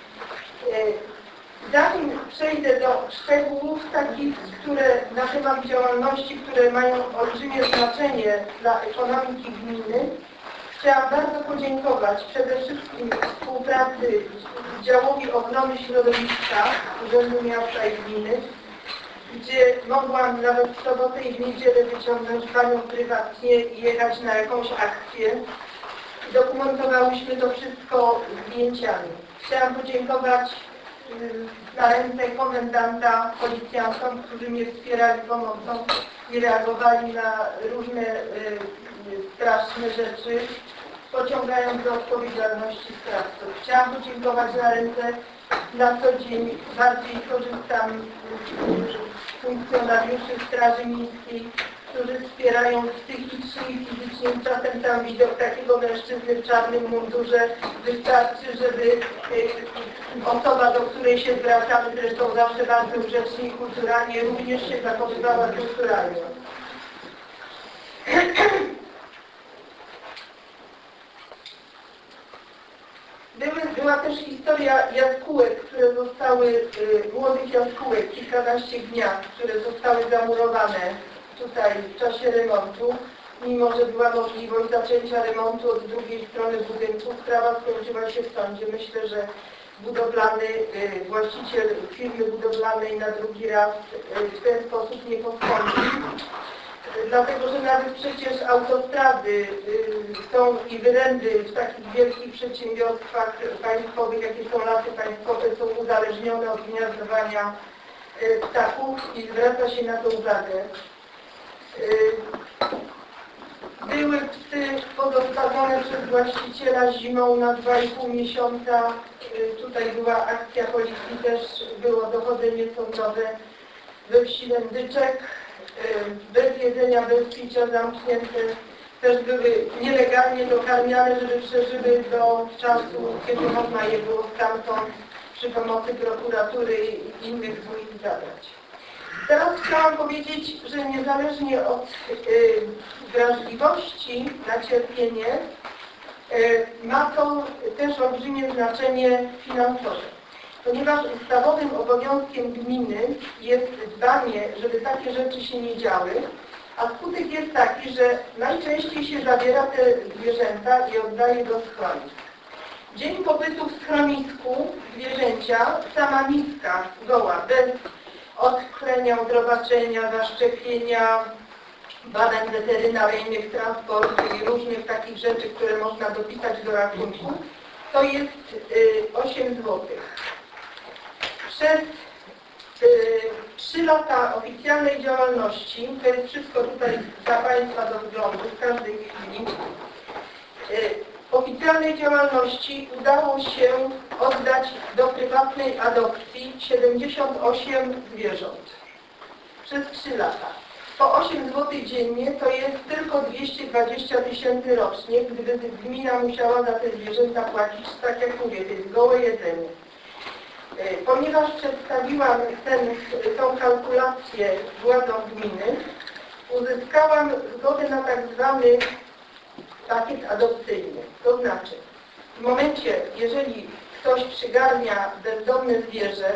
Zanim przejdę do szczegółów takich, które na temat działalności, które mają olbrzymie znaczenie dla ekonomiki gminy, chciałam bardzo podziękować przede wszystkim współpracy z Działowi Ochrony Środowiska Urzędu Miasta i Gminy, gdzie mogłam nawet w sobotę i w niedzielę wyciągnąć panią prywatnie i jechać na jakąś akcję. Dokumentowałyśmy to wszystko zdjęciami. Chciałam podziękować na ręce komendanta policjantom, którzy mnie wspierali pomocą i reagowali na różne y, y, straszne rzeczy, pociągając do odpowiedzialności sprawców. Chciałam podziękować na ręce, na co dzień bardziej korzystam funkcjonariuszy Straży Miejskiej, którzy wspierają psychicznie i fizycznie. Czasem tam widok takiego mężczyzny w czarnym mundurze wystarczy, żeby y, osoba, do której się zwracamy, zresztą zawsze bardzo grzecznie i kulturalnie, również się zachowywała kulturalnie. Były, była też historia jaskółek, które zostały, y, młodych jaskółek, kilkanaście gniazd, które zostały zamurowane tutaj w czasie remontu, mimo że była możliwość zaczęcia remontu od drugiej strony budynku. Sprawa skończyła się w sądzie. Myślę, że budowlany, y, właściciel firmy budowlanej na drugi raz y, w ten sposób nie postąpił. Dlatego, że nawet przecież autostrady y, są i wyręby w takich wielkich przedsiębiorstwach państwowych, jakie są Lasy Państwowe, są uzależnione od gniazdowania y, ptaków i zwraca się na to uwagę. Y, były psy pozostawione przez właściciela zimą na dwa i pół miesiąca. Y, tutaj była akcja policji, też było dochodzenie sądowe we wsi Lędyczek. Bez jedzenia, bez picia, zamknięte, też były nielegalnie dokarmiane, żeby przeżyły do czasu, kiedy można je było stamtąd przy pomocy prokuratury i innych służb zabrać. Teraz chciałam powiedzieć, że niezależnie od y, wrażliwości na cierpienie y, ma to też olbrzymie znaczenie finansowe. Ponieważ ustawowym obowiązkiem gminy jest dbanie, żeby takie rzeczy się nie działy, a skutek jest taki, że najczęściej się zabiera te zwierzęta i oddaje do schronisk. Dzień pobytu w schronisku zwierzęcia, sama miska goła, bez odklenia, odrobaczenia, zaszczepienia, badań weterynaryjnych, transportu i różnych takich rzeczy, które można dopisać do rachunku, to jest y, osiem złotych. Przez trzy y, lata oficjalnej działalności, to jest wszystko tutaj dla Państwa do wglądu w każdej chwili, y, oficjalnej działalności udało się oddać do prywatnej adopcji siedemdziesiąt osiem zwierząt przez trzy lata. Po osiem złotych dziennie to jest tylko dwieście dwadzieścia tysięcy rocznie, gdyby gmina musiała za te zwierzęta płacić, tak jak mówię, to jest gołe jedzenie. Ponieważ przedstawiłam ten, tą kalkulację władzom gminy, uzyskałam zgodę na tak zwany pakiet adopcyjny. To znaczy, w momencie, jeżeli ktoś przygarnia bezdomne zwierzę,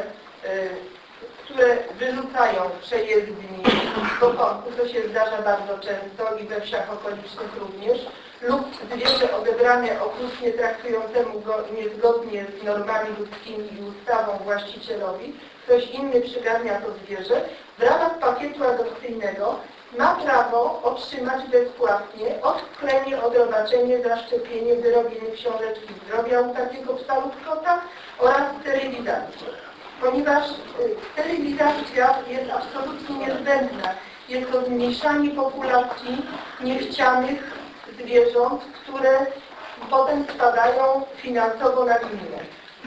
które wyrzucają przejezdni z pokonku, to się zdarza bardzo często i we wsiach okolicznych również, lub zwierzę odebrane okrutnie traktującemu go niezgodnie z normami ludzkimi i ustawą właścicielowi, ktoś inny przygarnia to zwierzę, w ramach pakietu adopcyjnego ma prawo otrzymać bezpłatnie odklenie, odrobaczenie, zaszczepienie, wyrobienie książeczki zdrowia u takiego psa lub kota oraz sterylizację. Ponieważ sterylizacja jest absolutnie niezbędna. Jest to zmniejszanie populacji niechcianych zwierząt, które potem spadają finansowo na gminę.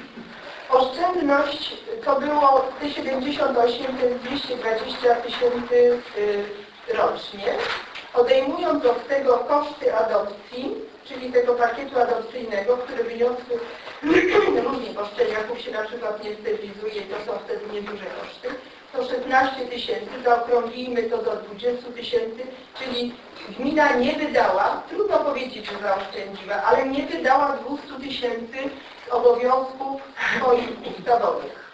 Oszczędność to było te siedemdziesiąt osiem, to jest dwieście dwadzieścia tysięcy rocznie. Odejmując od tego koszty adopcji, czyli tego pakietu adopcyjnego, który wyniosły różnie, bo szczeniaków się na przykład nie sterylizuje i to są wtedy nieduże koszty, to szesnaście tysięcy, zaokrąglimy to do dwudziestu tysięcy, czyli gmina nie wydała, trudno powiedzieć, że zaoszczędziła, ale nie wydała dwieście tysięcy z obowiązków swoich ustawowych.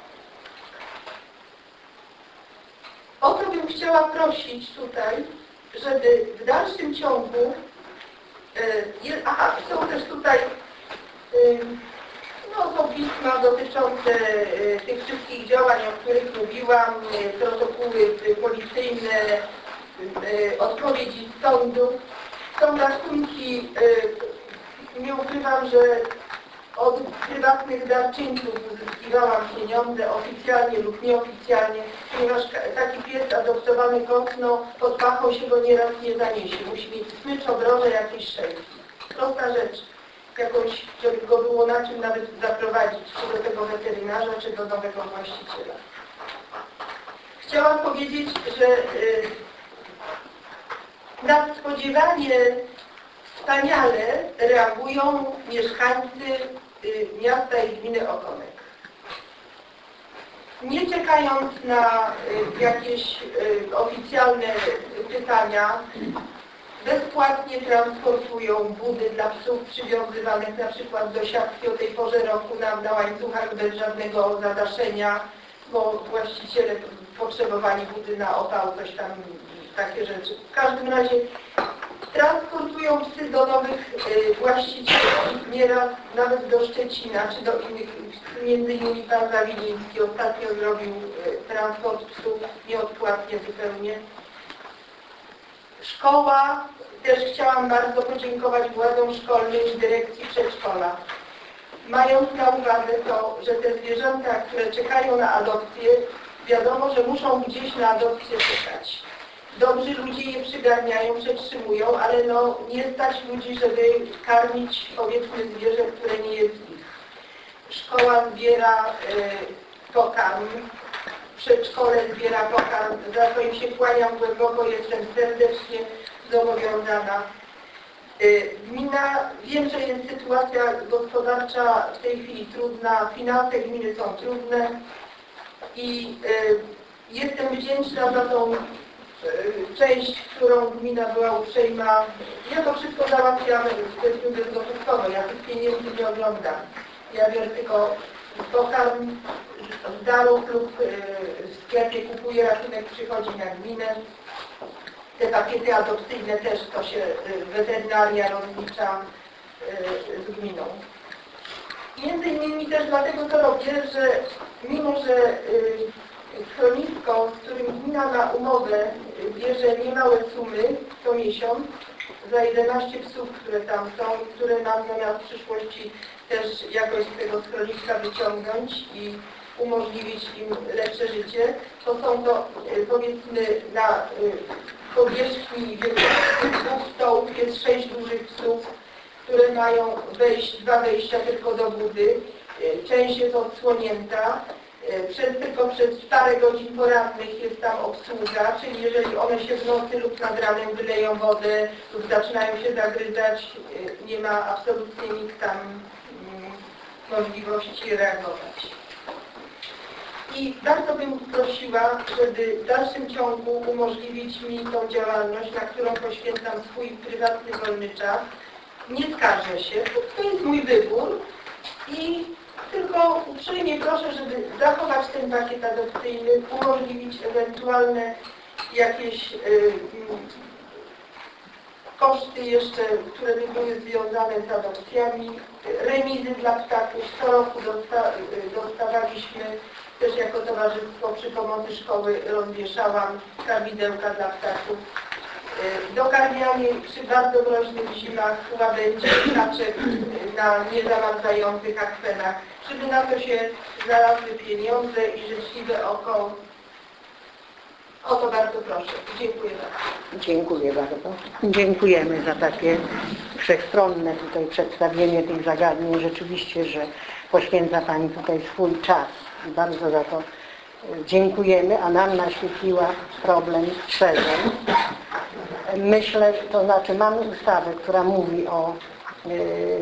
O to bym chciała prosić tutaj, żeby w dalszym ciągu, yy, aha, są też tutaj yy, no, są pisma dotyczące yy, tych wszystkich działań, o których mówiłam, yy, protokoły yy, policyjne, yy, odpowiedzi z sądu. Są rachunki, yy, nie ukrywam, że od prywatnych darczyńców uzyskiwałam pieniądze oficjalnie lub nieoficjalnie, ponieważ taki pies adoptowany kot, no, pod pachą się go nieraz nie zaniesie. Musi mieć smycz, obroże, jakieś szejki. Prosta rzecz. Jakąś, żeby go było na czym nawet zaprowadzić, czy do tego weterynarza, czy do nowego właściciela. chciałam powiedzieć, że y, nadspodziewanie wspaniale reagują mieszkańcy y, miasta i gminy Okonek. Nie czekając na y, jakieś y, oficjalne pytania, bezpłatnie transportują budy dla psów przywiązywanych na przykład do siatki o tej porze roku na, na łańcuchach bez żadnego zadaszenia, bo właściciele potrzebowali budy na opał, coś tam, takie rzeczy. W każdym razie transportują psy do nowych y, właścicieli, nieraz nawet do Szczecina czy do innych, między innymi pan Zawiliński ostatnio zrobił y, transport psów nieodpłatnie zupełnie. Szkoła, też chciałam bardzo podziękować władzom szkolnym i dyrekcji przedszkola. Mając na uwadze to, że te zwierzęta, które czekają na adopcję, wiadomo, że muszą gdzieś na adopcję czekać. Dobrzy ludzie je przygarniają, przetrzymują, ale no nie stać ludzi, żeby karmić, powiedzmy, zwierzę, które nie jest ich. Szkoła zbiera y, pokarm, przedszkole zbiera pokarm, za co im się kłaniam głęboko, jestem serdecznie zobowiązana. Gmina, wiem, że jest sytuacja gospodarcza w tej chwili trudna, finanse gminy są trudne i y, jestem wdzięczna za tą y, część, którą gmina była uprzejma. Ja to wszystko załatwiam w kwestii bezgotówkowo, ja tych pieniędzy nie oglądam. Ja biorę tylko pokarm z darów lub y, w sklepie kupuję, rachunek przychodzi na gminę. Te pakiety adopcyjne też to się y, weterynaria rozlicza y, z gminą. Między innymi też dlatego to robię, że mimo, że y, schronisko, z którym gmina ma umowę, y, bierze niemałe sumy co miesiąc za jedenaście psów, które tam są, które mam zamiast w przyszłości też jakoś z tego schroniska wyciągnąć i umożliwić im lepsze życie, to są to y, powiedzmy na y, powierzchni dwóch stołów jest sześć dużych psów, które mają wejść, dwa wejścia tylko do budy. Część jest odsłonięta. Przez, tylko przez parę godzin porannych jest tam obsługa, czyli jeżeli one się w nocy lub nad ranem wyleją wodę lub zaczynają się zagryzać, nie ma absolutnie nikt tam możliwości reagować. I bardzo bym prosiła, żeby w dalszym ciągu umożliwić mi tą działalność, na którą poświęcam swój prywatny wolny czas. Nie skarżę się, to jest mój wybór i tylko uprzejmie proszę, żeby zachować ten pakiet adopcyjny, umożliwić ewentualne jakieś y, koszty jeszcze, które by były związane z adopcjami, remizy dla ptaków. Co roku dosta, dostawaliśmy też jako towarzystwo przy pomocy szkoły, rozwieszałam kawidełka dla ptaków. Dokarmianie przy bardzo mroźnych zimach łabędzi, kaczek na niezamarzających akwenach, żeby na to się znalazły pieniądze i życzliwe oko. O to bardzo proszę. Dziękuję bardzo. Dziękuję bardzo. Dziękujemy za takie wszechstronne tutaj przedstawienie tych zagadnień. Rzeczywiście, że poświęca Pani tutaj swój czas. I bardzo za to dziękujemy, a nam naświetliła problem szerzej. Myślę, to znaczy mamy ustawę, która mówi o yy,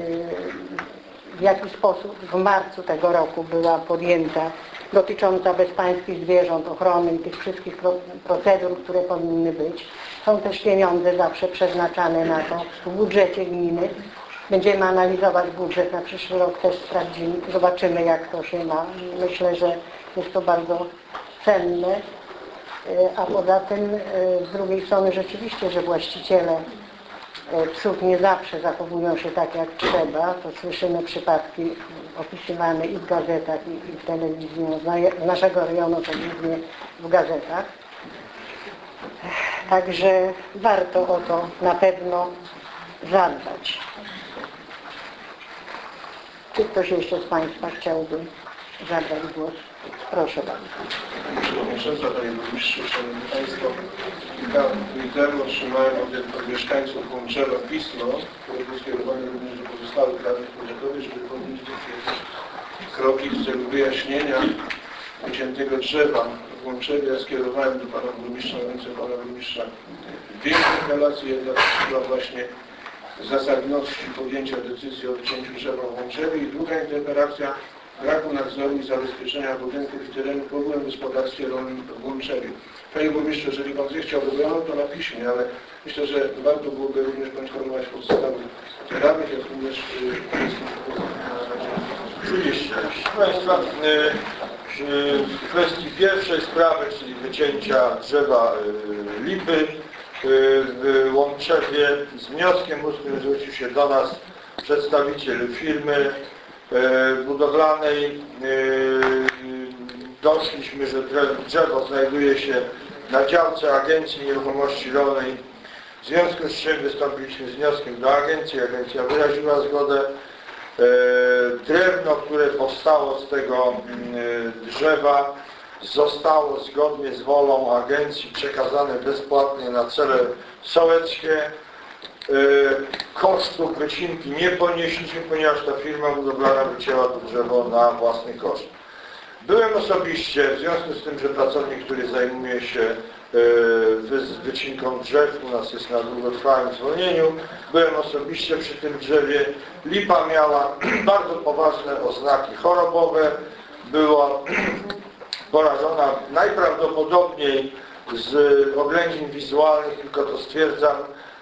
w jaki sposób w marcu tego roku była podjęta dotycząca bezpańskich zwierząt, ochrony i tych wszystkich procedur, które powinny być. Są też pieniądze zawsze przeznaczane na to w budżecie gminy. Będziemy analizować budżet na przyszły rok, też sprawdzimy, zobaczymy jak to się ma. Myślę, że jest to bardzo cenne. A poza tym z drugiej strony rzeczywiście, że właściciele psów nie zawsze zachowują się tak jak trzeba. To słyszymy przypadki opisywane i w gazetach, i w telewizji. Z naszego rejonu to głównie w gazetach. Także warto o to na pewno zadbać. Czy ktoś jeszcze z Państwa chciałby zabrać głos? Proszę bardzo. Przewodnicząca, Panie Burmistrzu, Szanowni Państwo, kilka dni temu otrzymałem od, od mieszkańców Łączewa pismo, które było skierowane również do pozostałych radnych powiatowych, żeby podjąć jakieś kroki w celu wyjaśnienia uciętego drzewa w Łączewie. Ja skierowałem do pana burmistrza, na ręce pana burmistrza dwie interpelacje. Jedna dotyczyła właśnie zasadności podjęcia decyzji o wycięciu drzewa w Łączewie i druga interpelacja braku nadzoru i zabezpieczenia budynków i terenu w ogóle w gospodarstwie rolnym w Łączewie. Panie burmistrzu, jeżeli pan zechciałby, bo ja mam to na piśmie, ale myślę, że warto byłoby również poinformować podstawy radnych, jak również Oczywiście. Proszę Państwa, w kwestii pierwszej sprawy, czyli wycięcia drzewa lipy w Łączewie, z wnioskiem ustnym zwrócił się do nas przedstawiciel firmy budowlanej. Doszliśmy, że drzewo znajduje się na działce Agencji Nieruchomości Rolnej, w związku z czym wystąpiliśmy z wnioskiem do agencji. Agencja wyraziła zgodę. Drewno, które powstało z tego drzewa, zostało zgodnie z wolą agencji przekazane bezpłatnie na cele sołeckie. Kosztów wycinki nie ponieśliśmy, ponieważ ta firma budowlana wycięła to drzewo na własny koszt. Byłem osobiście, w związku z tym, że pracownik, który zajmuje się wycinką drzew, u nas jest na długotrwałym zwolnieniu, byłem osobiście przy tym drzewie. Lipa miała bardzo poważne oznaki chorobowe, była porażona najprawdopodobniej z oględzin wizualnych, tylko to stwierdzam,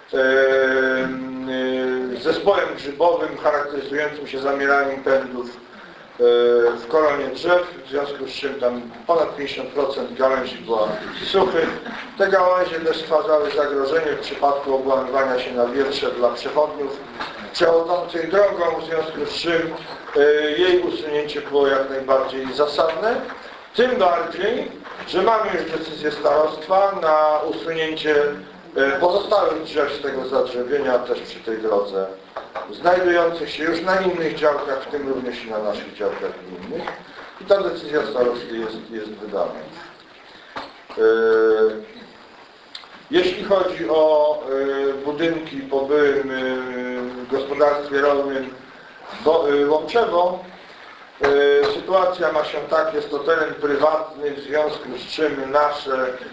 zespołem grzybowym charakteryzującym się zamieraniem pędów w koronie drzew, w związku z czym tam ponad pięćdziesiąt procent gałęzi była suchych. Te gałęzie też stwarzały zagrożenie w przypadku obłamywania się na wietrze dla przechodniów przechodzących drogą, w związku z czym jej usunięcie było jak najbardziej zasadne. Tym bardziej, że mamy już decyzję starostwa na usunięcie pozostałych drzew z tego zadrzewienia też przy tej drodze, znajdujących się już na innych działkach, w tym również i na naszych działkach gminnych. I ta decyzja starosty jest, jest wydana. Jeśli chodzi o budynki po byłym gospodarstwie rolnym Łączewo, sytuacja ma się tak, jest to teren prywatny, w związku z czym nasze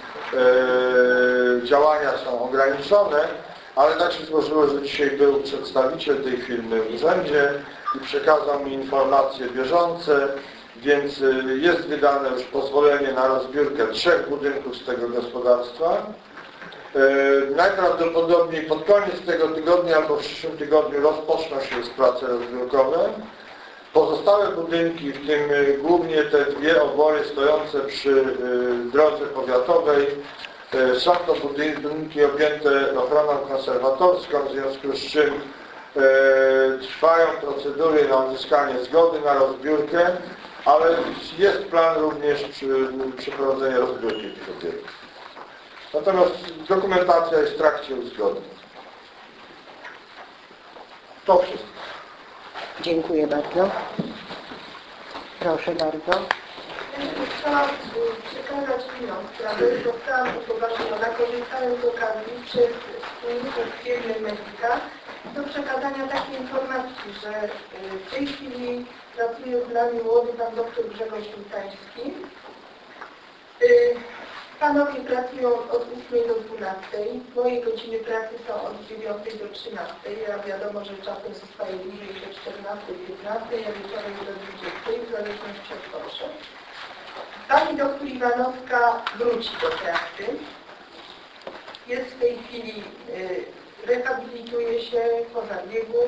e, działania są ograniczone, ale tak się złożyło, że dzisiaj był przedstawiciel tej firmy w urzędzie i przekazał mi informacje bieżące, więc jest wydane już pozwolenie na rozbiórkę trzech budynków z tego gospodarstwa. E, najprawdopodobniej pod koniec tego tygodnia albo w przyszłym tygodniu rozpoczną się już prace rozbiórkowe. Pozostałe budynki, w tym głównie te dwie obory stojące przy drodze powiatowej, są to budynki objęte ochroną konserwatorską, w związku z czym trwają procedury na uzyskanie zgody na rozbiórkę, ale jest plan również przeprowadzenia rozbiórki tych obiektów. Natomiast dokumentacja jest w trakcie uzgodnień. To wszystko. Dziękuję bardzo. Proszę bardzo. Chciałam przekazać inną sprawę. Zostałam upoważniona, korzystając z okazji przez wspólników firmy Medica do przekazania takiej informacji, że w tej chwili pracuje z nami młody pan doktor Grzegorz Szultański. Panowie pracują od ósmej do dwunastej. Moje godziny pracy są od dziewiątej do trzynastej. Ja wiadomo, że czasem zostaje dłużej do czternastej, piętnastej, a wieczorem do dwudziestej, w zależności od potrzeb. Pani doktor Iwanowska wróci do pracy. Jest w tej chwili, y, rehabilituje się po zabiegu.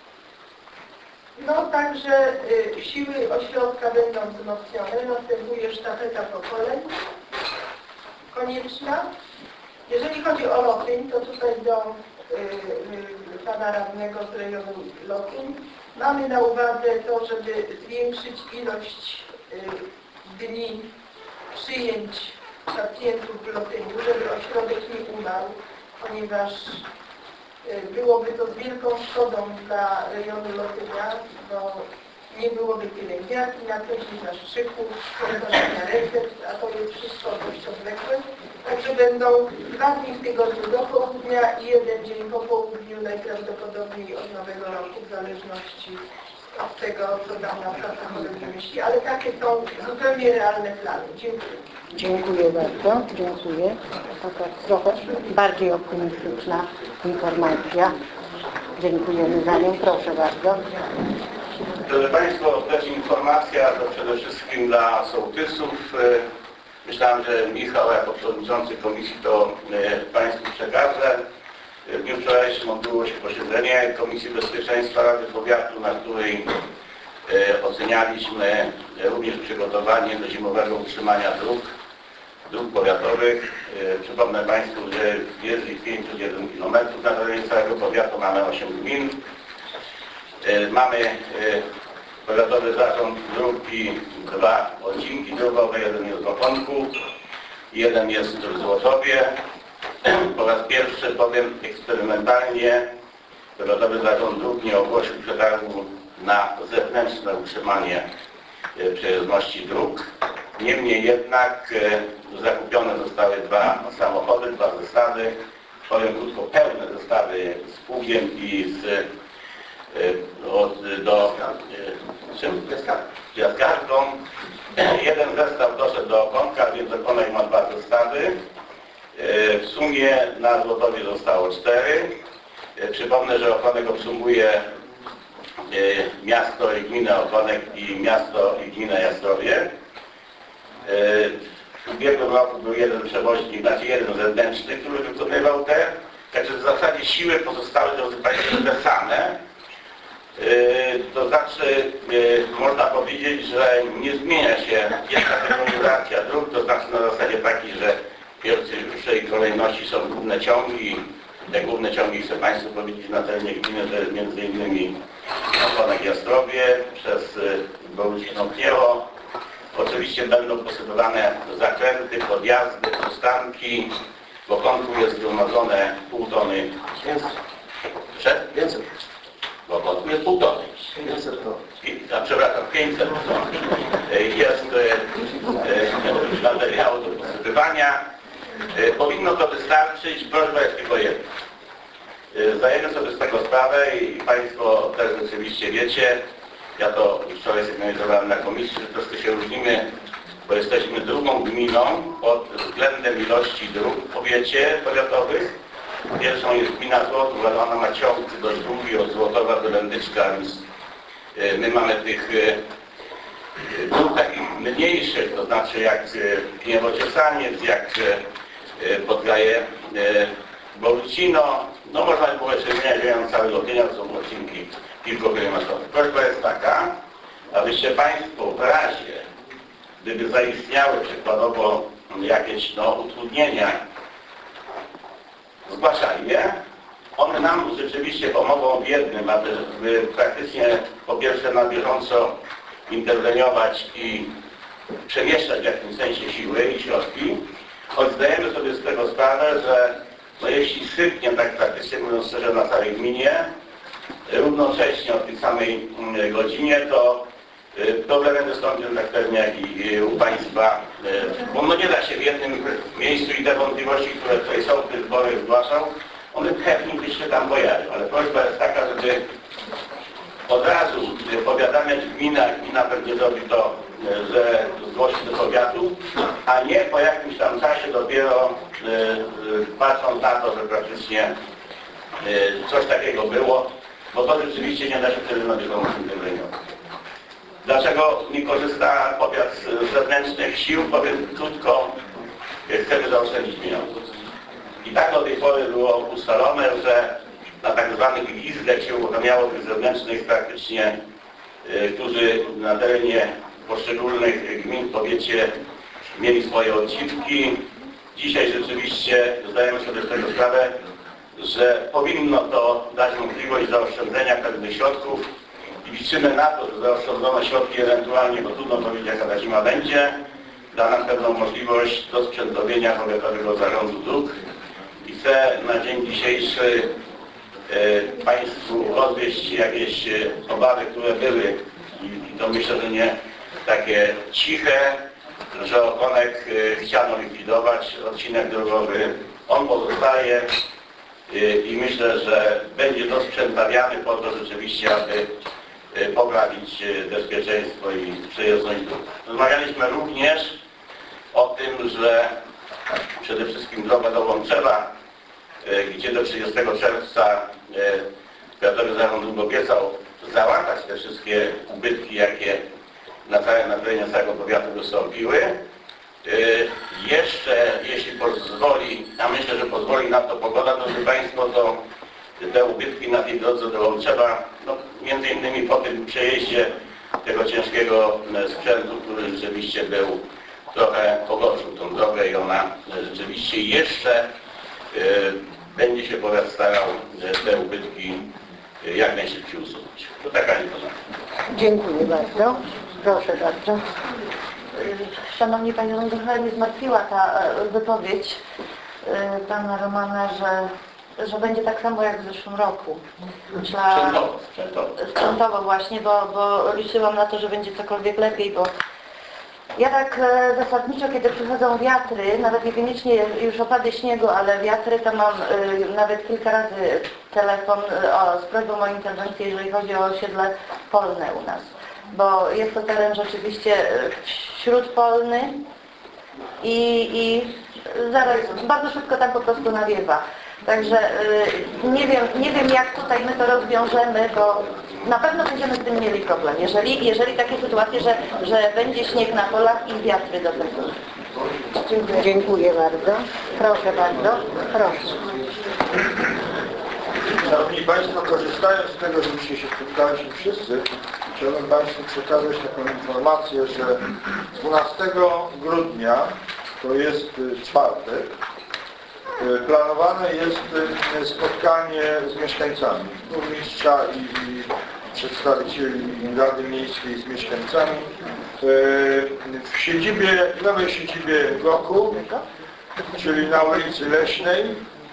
No także y, siły ośrodka będą wzmocnione. Następuje sztafeta pokoleń konieczna. Jeżeli chodzi o Lotyń, to tutaj do y, y, pana radnego z rejonu Lotyń mamy na uwadze to, żeby zwiększyć ilość y, dni przyjęć pacjentów w Lotyniu, żeby ośrodek nie umarł, ponieważ y, byłoby to z wielką szkodą dla rejonu Lotynia, bo nie byłoby pielęgniarki na co dzień, zastrzyków, wydawania recept, a to jest wszystko dość odległe. Także będą dwa dni w tygodniu do południa i jeden dzień po południu, najprawdopodobniej od nowego roku, w zależności od tego, co tam na protokole wymyśli, ale takie są zupełnie realne plany. Dziękuję. Dziękuję bardzo, dziękuję. Taka trochę bardziej optymistyczna informacja. Dziękujemy za nią, proszę bardzo. Drodzy Państwo, też informacja to przede wszystkim dla sołtysów. Myślałem, że Michał jako przewodniczący komisji to Państwu przekaże. W dniu wczorajszym odbyło się posiedzenie Komisji Bezpieczeństwa Rady Powiatu, na której ocenialiśmy również przygotowanie do zimowego utrzymania dróg, dróg powiatowych. Przypomnę Państwu, że jest ich pięćset jeden kilometrów na terenie całego powiatu, mamy osiem gmin. Mamy Powiatowy Zarząd Dróg i dwa odcinki drogowe, jeden jest w Okonku, jeden jest w Złotowie. Po raz pierwszy, powiem eksperymentalnie, Powiatowy Zarząd Dróg nie ogłosił przetargu na zewnętrzne utrzymanie przejezdności dróg. Niemniej jednak zakupione zostały dwa samochody, dwa zestawy, powiem krótko, pełne zestawy z pługiem i z od, do czym? Piaskarką. Jeden zestaw doszedł do Okonka, więc Okonek ma dwa zestawy. W sumie na Złotowie zostało cztery. Przypomnę, że Okonek obsługuje miasto i gminę Okonek i miasto i gminę Jastrowie. W ubiegłym roku był jeden przewoźnik, znaczy jeden zewnętrzny, który wykonywał te. Także w zasadzie siły pozostały, drodzy Państwo, te same. To znaczy, można powiedzieć, że nie zmienia się kategoryzacja dróg, to znaczy na zasadzie takiej, że w pierwszej kolejności są główne ciągi. Te główne ciągi, chcę Państwu powiedzieć, na terenie gminy to jest między innymi Okonek Jastrowie przez Borucino Kniewo. Oczywiście będą posypowane zakręty, podjazdy, przystanki. W Okonku jest zgromadzone pół tony. Przed? Więcej. W Okonku jest pół tony. A przepraszam, pięćset ton. Jest e, materiału do posypywania. E, powinno to wystarczyć. Prośba jest tylko jedna. E, zdajemy sobie z tego sprawę i Państwo też rzeczywiście wiecie, ja to wczoraj sygnalizowałem na komisji, że troszkę się różnimy, bo jesteśmy drugą gminą pod względem ilości dróg w powiecie powiatowych. Pierwszą jest gmina Złotów, ale ona ma ciąg dość długi od Złotowa do Lędyczka, więc my mamy tych dróg takich mniejszych, to znaczy jak Gniewo-Ciesaniec, jak Podgaje Borucino. No można by było jeszcze wymieniać, wymieniać cały Lotynia, to są odcinki kilkukilometrowe. Prośba jest taka, abyście Państwo w razie, gdyby zaistniały przykładowo jakieś no, utrudnienia, zgłaszali je. One nam rzeczywiście pomogą w jednym, aby praktycznie po pierwsze na bieżąco interweniować i przemieszczać w jakimś sensie siły i środki, choć zdajemy sobie z tego sprawę, że no jeśli sypnie tak praktycznie mówiąc szczerze na całej gminie, równocześnie o tej samej godzinie, to problemem wystąpią tak pewnie jak i u Państwa, bo no nie da się w jednym miejscu i te wątpliwości, które tutaj są w tych wyborach zgłaszał, one pewnie by się tam pojawią, ale prośba jest taka, żeby od razu powiadamiać gminę, a gmina pewnie zrobi to, że zgłosi do powiatu, a nie po jakimś tam czasie dopiero patrząc na to, że praktycznie coś takiego było, bo to rzeczywiście nie da się wtedy na bieżąco interweniować. Dlaczego nie korzysta powiat z zewnętrznych sił? Powiem krótko, chcemy zaoszczędzić pieniądze. I tak do tej pory było ustalone, że na tak zwanych listach się uruchamiało tych zewnętrznych praktycznie, którzy na terenie poszczególnych gmin w powiecie mieli swoje odcinki. Dzisiaj rzeczywiście zdajemy sobie z tego sprawę, że powinno to dać możliwość zaoszczędzenia pewnych środków i liczymy na to, że zaoszczędzono środki ewentualnie, bo trudno powiedzieć jaka ta zima będzie, da nam pewną możliwość dosprzętowienia Powiatowego Zarządu Dróg i chcę na dzień dzisiejszy e, Państwu rozwieść jakieś obawy, które były i, i to myślę, że nie takie ciche, że Okonek e, chciano likwidować, odcinek drogowy, on pozostaje e, i myślę, że będzie dosprzętawiany po to rzeczywiście, aby y, poprawić y, bezpieczeństwo i przejezdność dróg. Rozmawialiśmy również o tym, że przede wszystkim droga do Łączewa, y, gdzie do trzydziestego czerwca y, Powiatowy Zarząd Dróg obiecał załatać te wszystkie ubytki, jakie na całym na terenie całego powiatu wystąpiły. Yy, jeszcze, jeśli pozwoli, a myślę, że pozwoli na to pogoda, drodzy Państwo, to te ubytki na tej drodze do Łączewa, no, między innymi po tym przejeździe tego ciężkiego sprzętu, który rzeczywiście był, trochę pogorszył tą drogę i ona rzeczywiście jeszcze yy, będzie się powiat starał te ubytki jak najszybciej usunąć. To taka informacja. Dziękuję bardzo. Proszę bardzo. Szanowni Państwo, trochę mnie zmartwiła ta wypowiedź Pana Romana, że, że będzie tak samo jak w zeszłym roku. Myślałam, Sprzętowo, sprzętowo. sprzętowo właśnie, bo, bo liczyłam na to, że będzie cokolwiek lepiej, bo ja tak e, zasadniczo, kiedy przychodzą wiatry, nawet niekoniecznie już opady śniegu, ale wiatry, to mam e, nawet kilka razy telefon e, o, z prośbą o interwencję, jeżeli chodzi o osiedle polne u nas. Bo jest to teren rzeczywiście śródpolny i, i zaraz, bardzo szybko tam po prostu nawiewa. Także y, nie wiem, nie wiem jak tutaj my to rozwiążemy, bo na pewno będziemy z tym mieli problem, jeżeli, jeżeli takie sytuacje, że, że będzie śnieg na polach i wiatry do tego. Dziękuję. Dziękuję bardzo. Proszę bardzo. Proszę. Szanowni Państwo, korzystając z tego, że dzisiaj się spotkaliśmy wszyscy, chciałbym Państwu przekazać taką informację, że dwunastego grudnia, to jest czwartek, planowane jest spotkanie z mieszkańcami, burmistrza i, i przedstawicieli Rady Miejskiej z mieszkańcami w siedzibie, w nowej siedzibie bloku, czyli na ulicy Leśnej.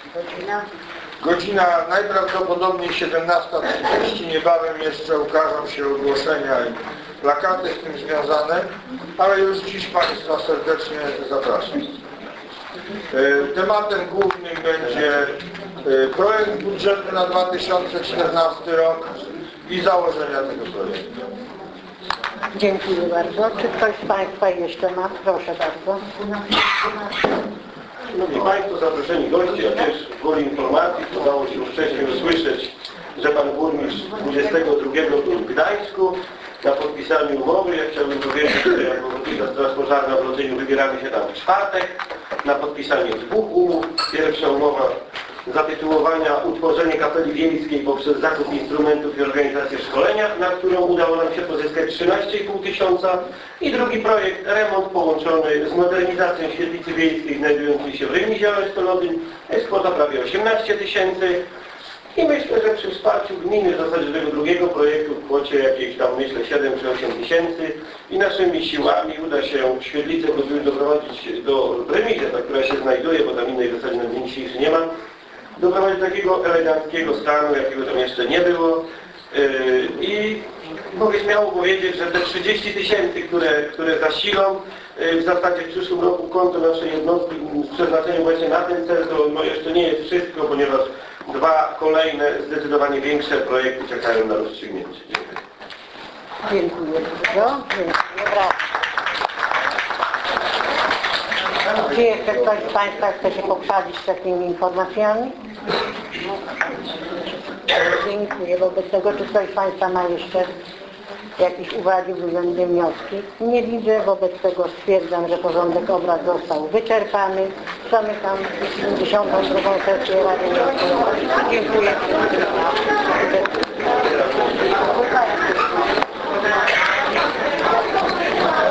Godzina najprawdopodobniej siedemnasta trzydzieści, niebawem jeszcze ukażą się ogłoszenia i plakaty z tym związane, ale już dziś Państwa serdecznie zapraszam. Tematem głównym będzie projekt budżetu na dwa tysiące czternasty rok i założenia tego projektu. Dziękuję bardzo. Czy ktoś z Państwa jeszcze ma? Proszę bardzo. Szanowni Państwo, zaproszeni goście, ja też gwoli informacji, udało się wcześniej usłyszeć, że Pan Burmistrz dwudziestego drugiego był w Gdańsku na podpisaniu umowy. Ja chciałbym powiedzieć, że jako Ochotnicza Straż Pożarna w Rodzeniu wybieramy się tam w czwartek na podpisanie dwóch umów. Pierwsza umowa zatytułowania Utworzenie kapeli wiejskiej poprzez zakup instrumentów i organizację szkolenia, na którą udało nam się pozyskać trzynaście i pół tysiąca, i drugi projekt remont połączony z modernizacją świetlicy wiejskiej znajdującej się w remizie Olesztolowym. Jest kwota prawie osiemnaście tysięcy i myślę, że przy wsparciu gminy w zasadzie tego drugiego projektu w kwocie jakiejś tam myślę siedem czy osiem tysięcy i naszymi siłami uda się świetlicę doprowadzić do remizie, ta, która się znajduje, bo tam innej w zasadzie na dzień dzisiejszy nie ma, doprowadzić do takiego eleganckiego stanu, jakiego tam jeszcze nie było. Yy, I mogę śmiało powiedzieć, że te trzydzieści tysięcy, które, które zasilą yy, w zasadzie w przyszłym roku konto naszej jednostki z przeznaczeniem właśnie na ten cel, to no jeszcze nie jest wszystko, ponieważ dwa kolejne, zdecydowanie większe projekty czekają na rozstrzygnięcie. Dziękuję. Dziękuję bardzo. Dziękuję. Brawo. Czy jeszcze ktoś z Państwa chce się pochwalić takimi informacjami? Dziękuję. Wobec tego, czy ktoś z Państwa ma jeszcze jakieś uwagi względem wnioski? Nie widzę. Wobec tego stwierdzam, że porządek obrad został wyczerpany. Zamykam dziesiątą drugą sesję Rady Miejskiej. Dziękuję.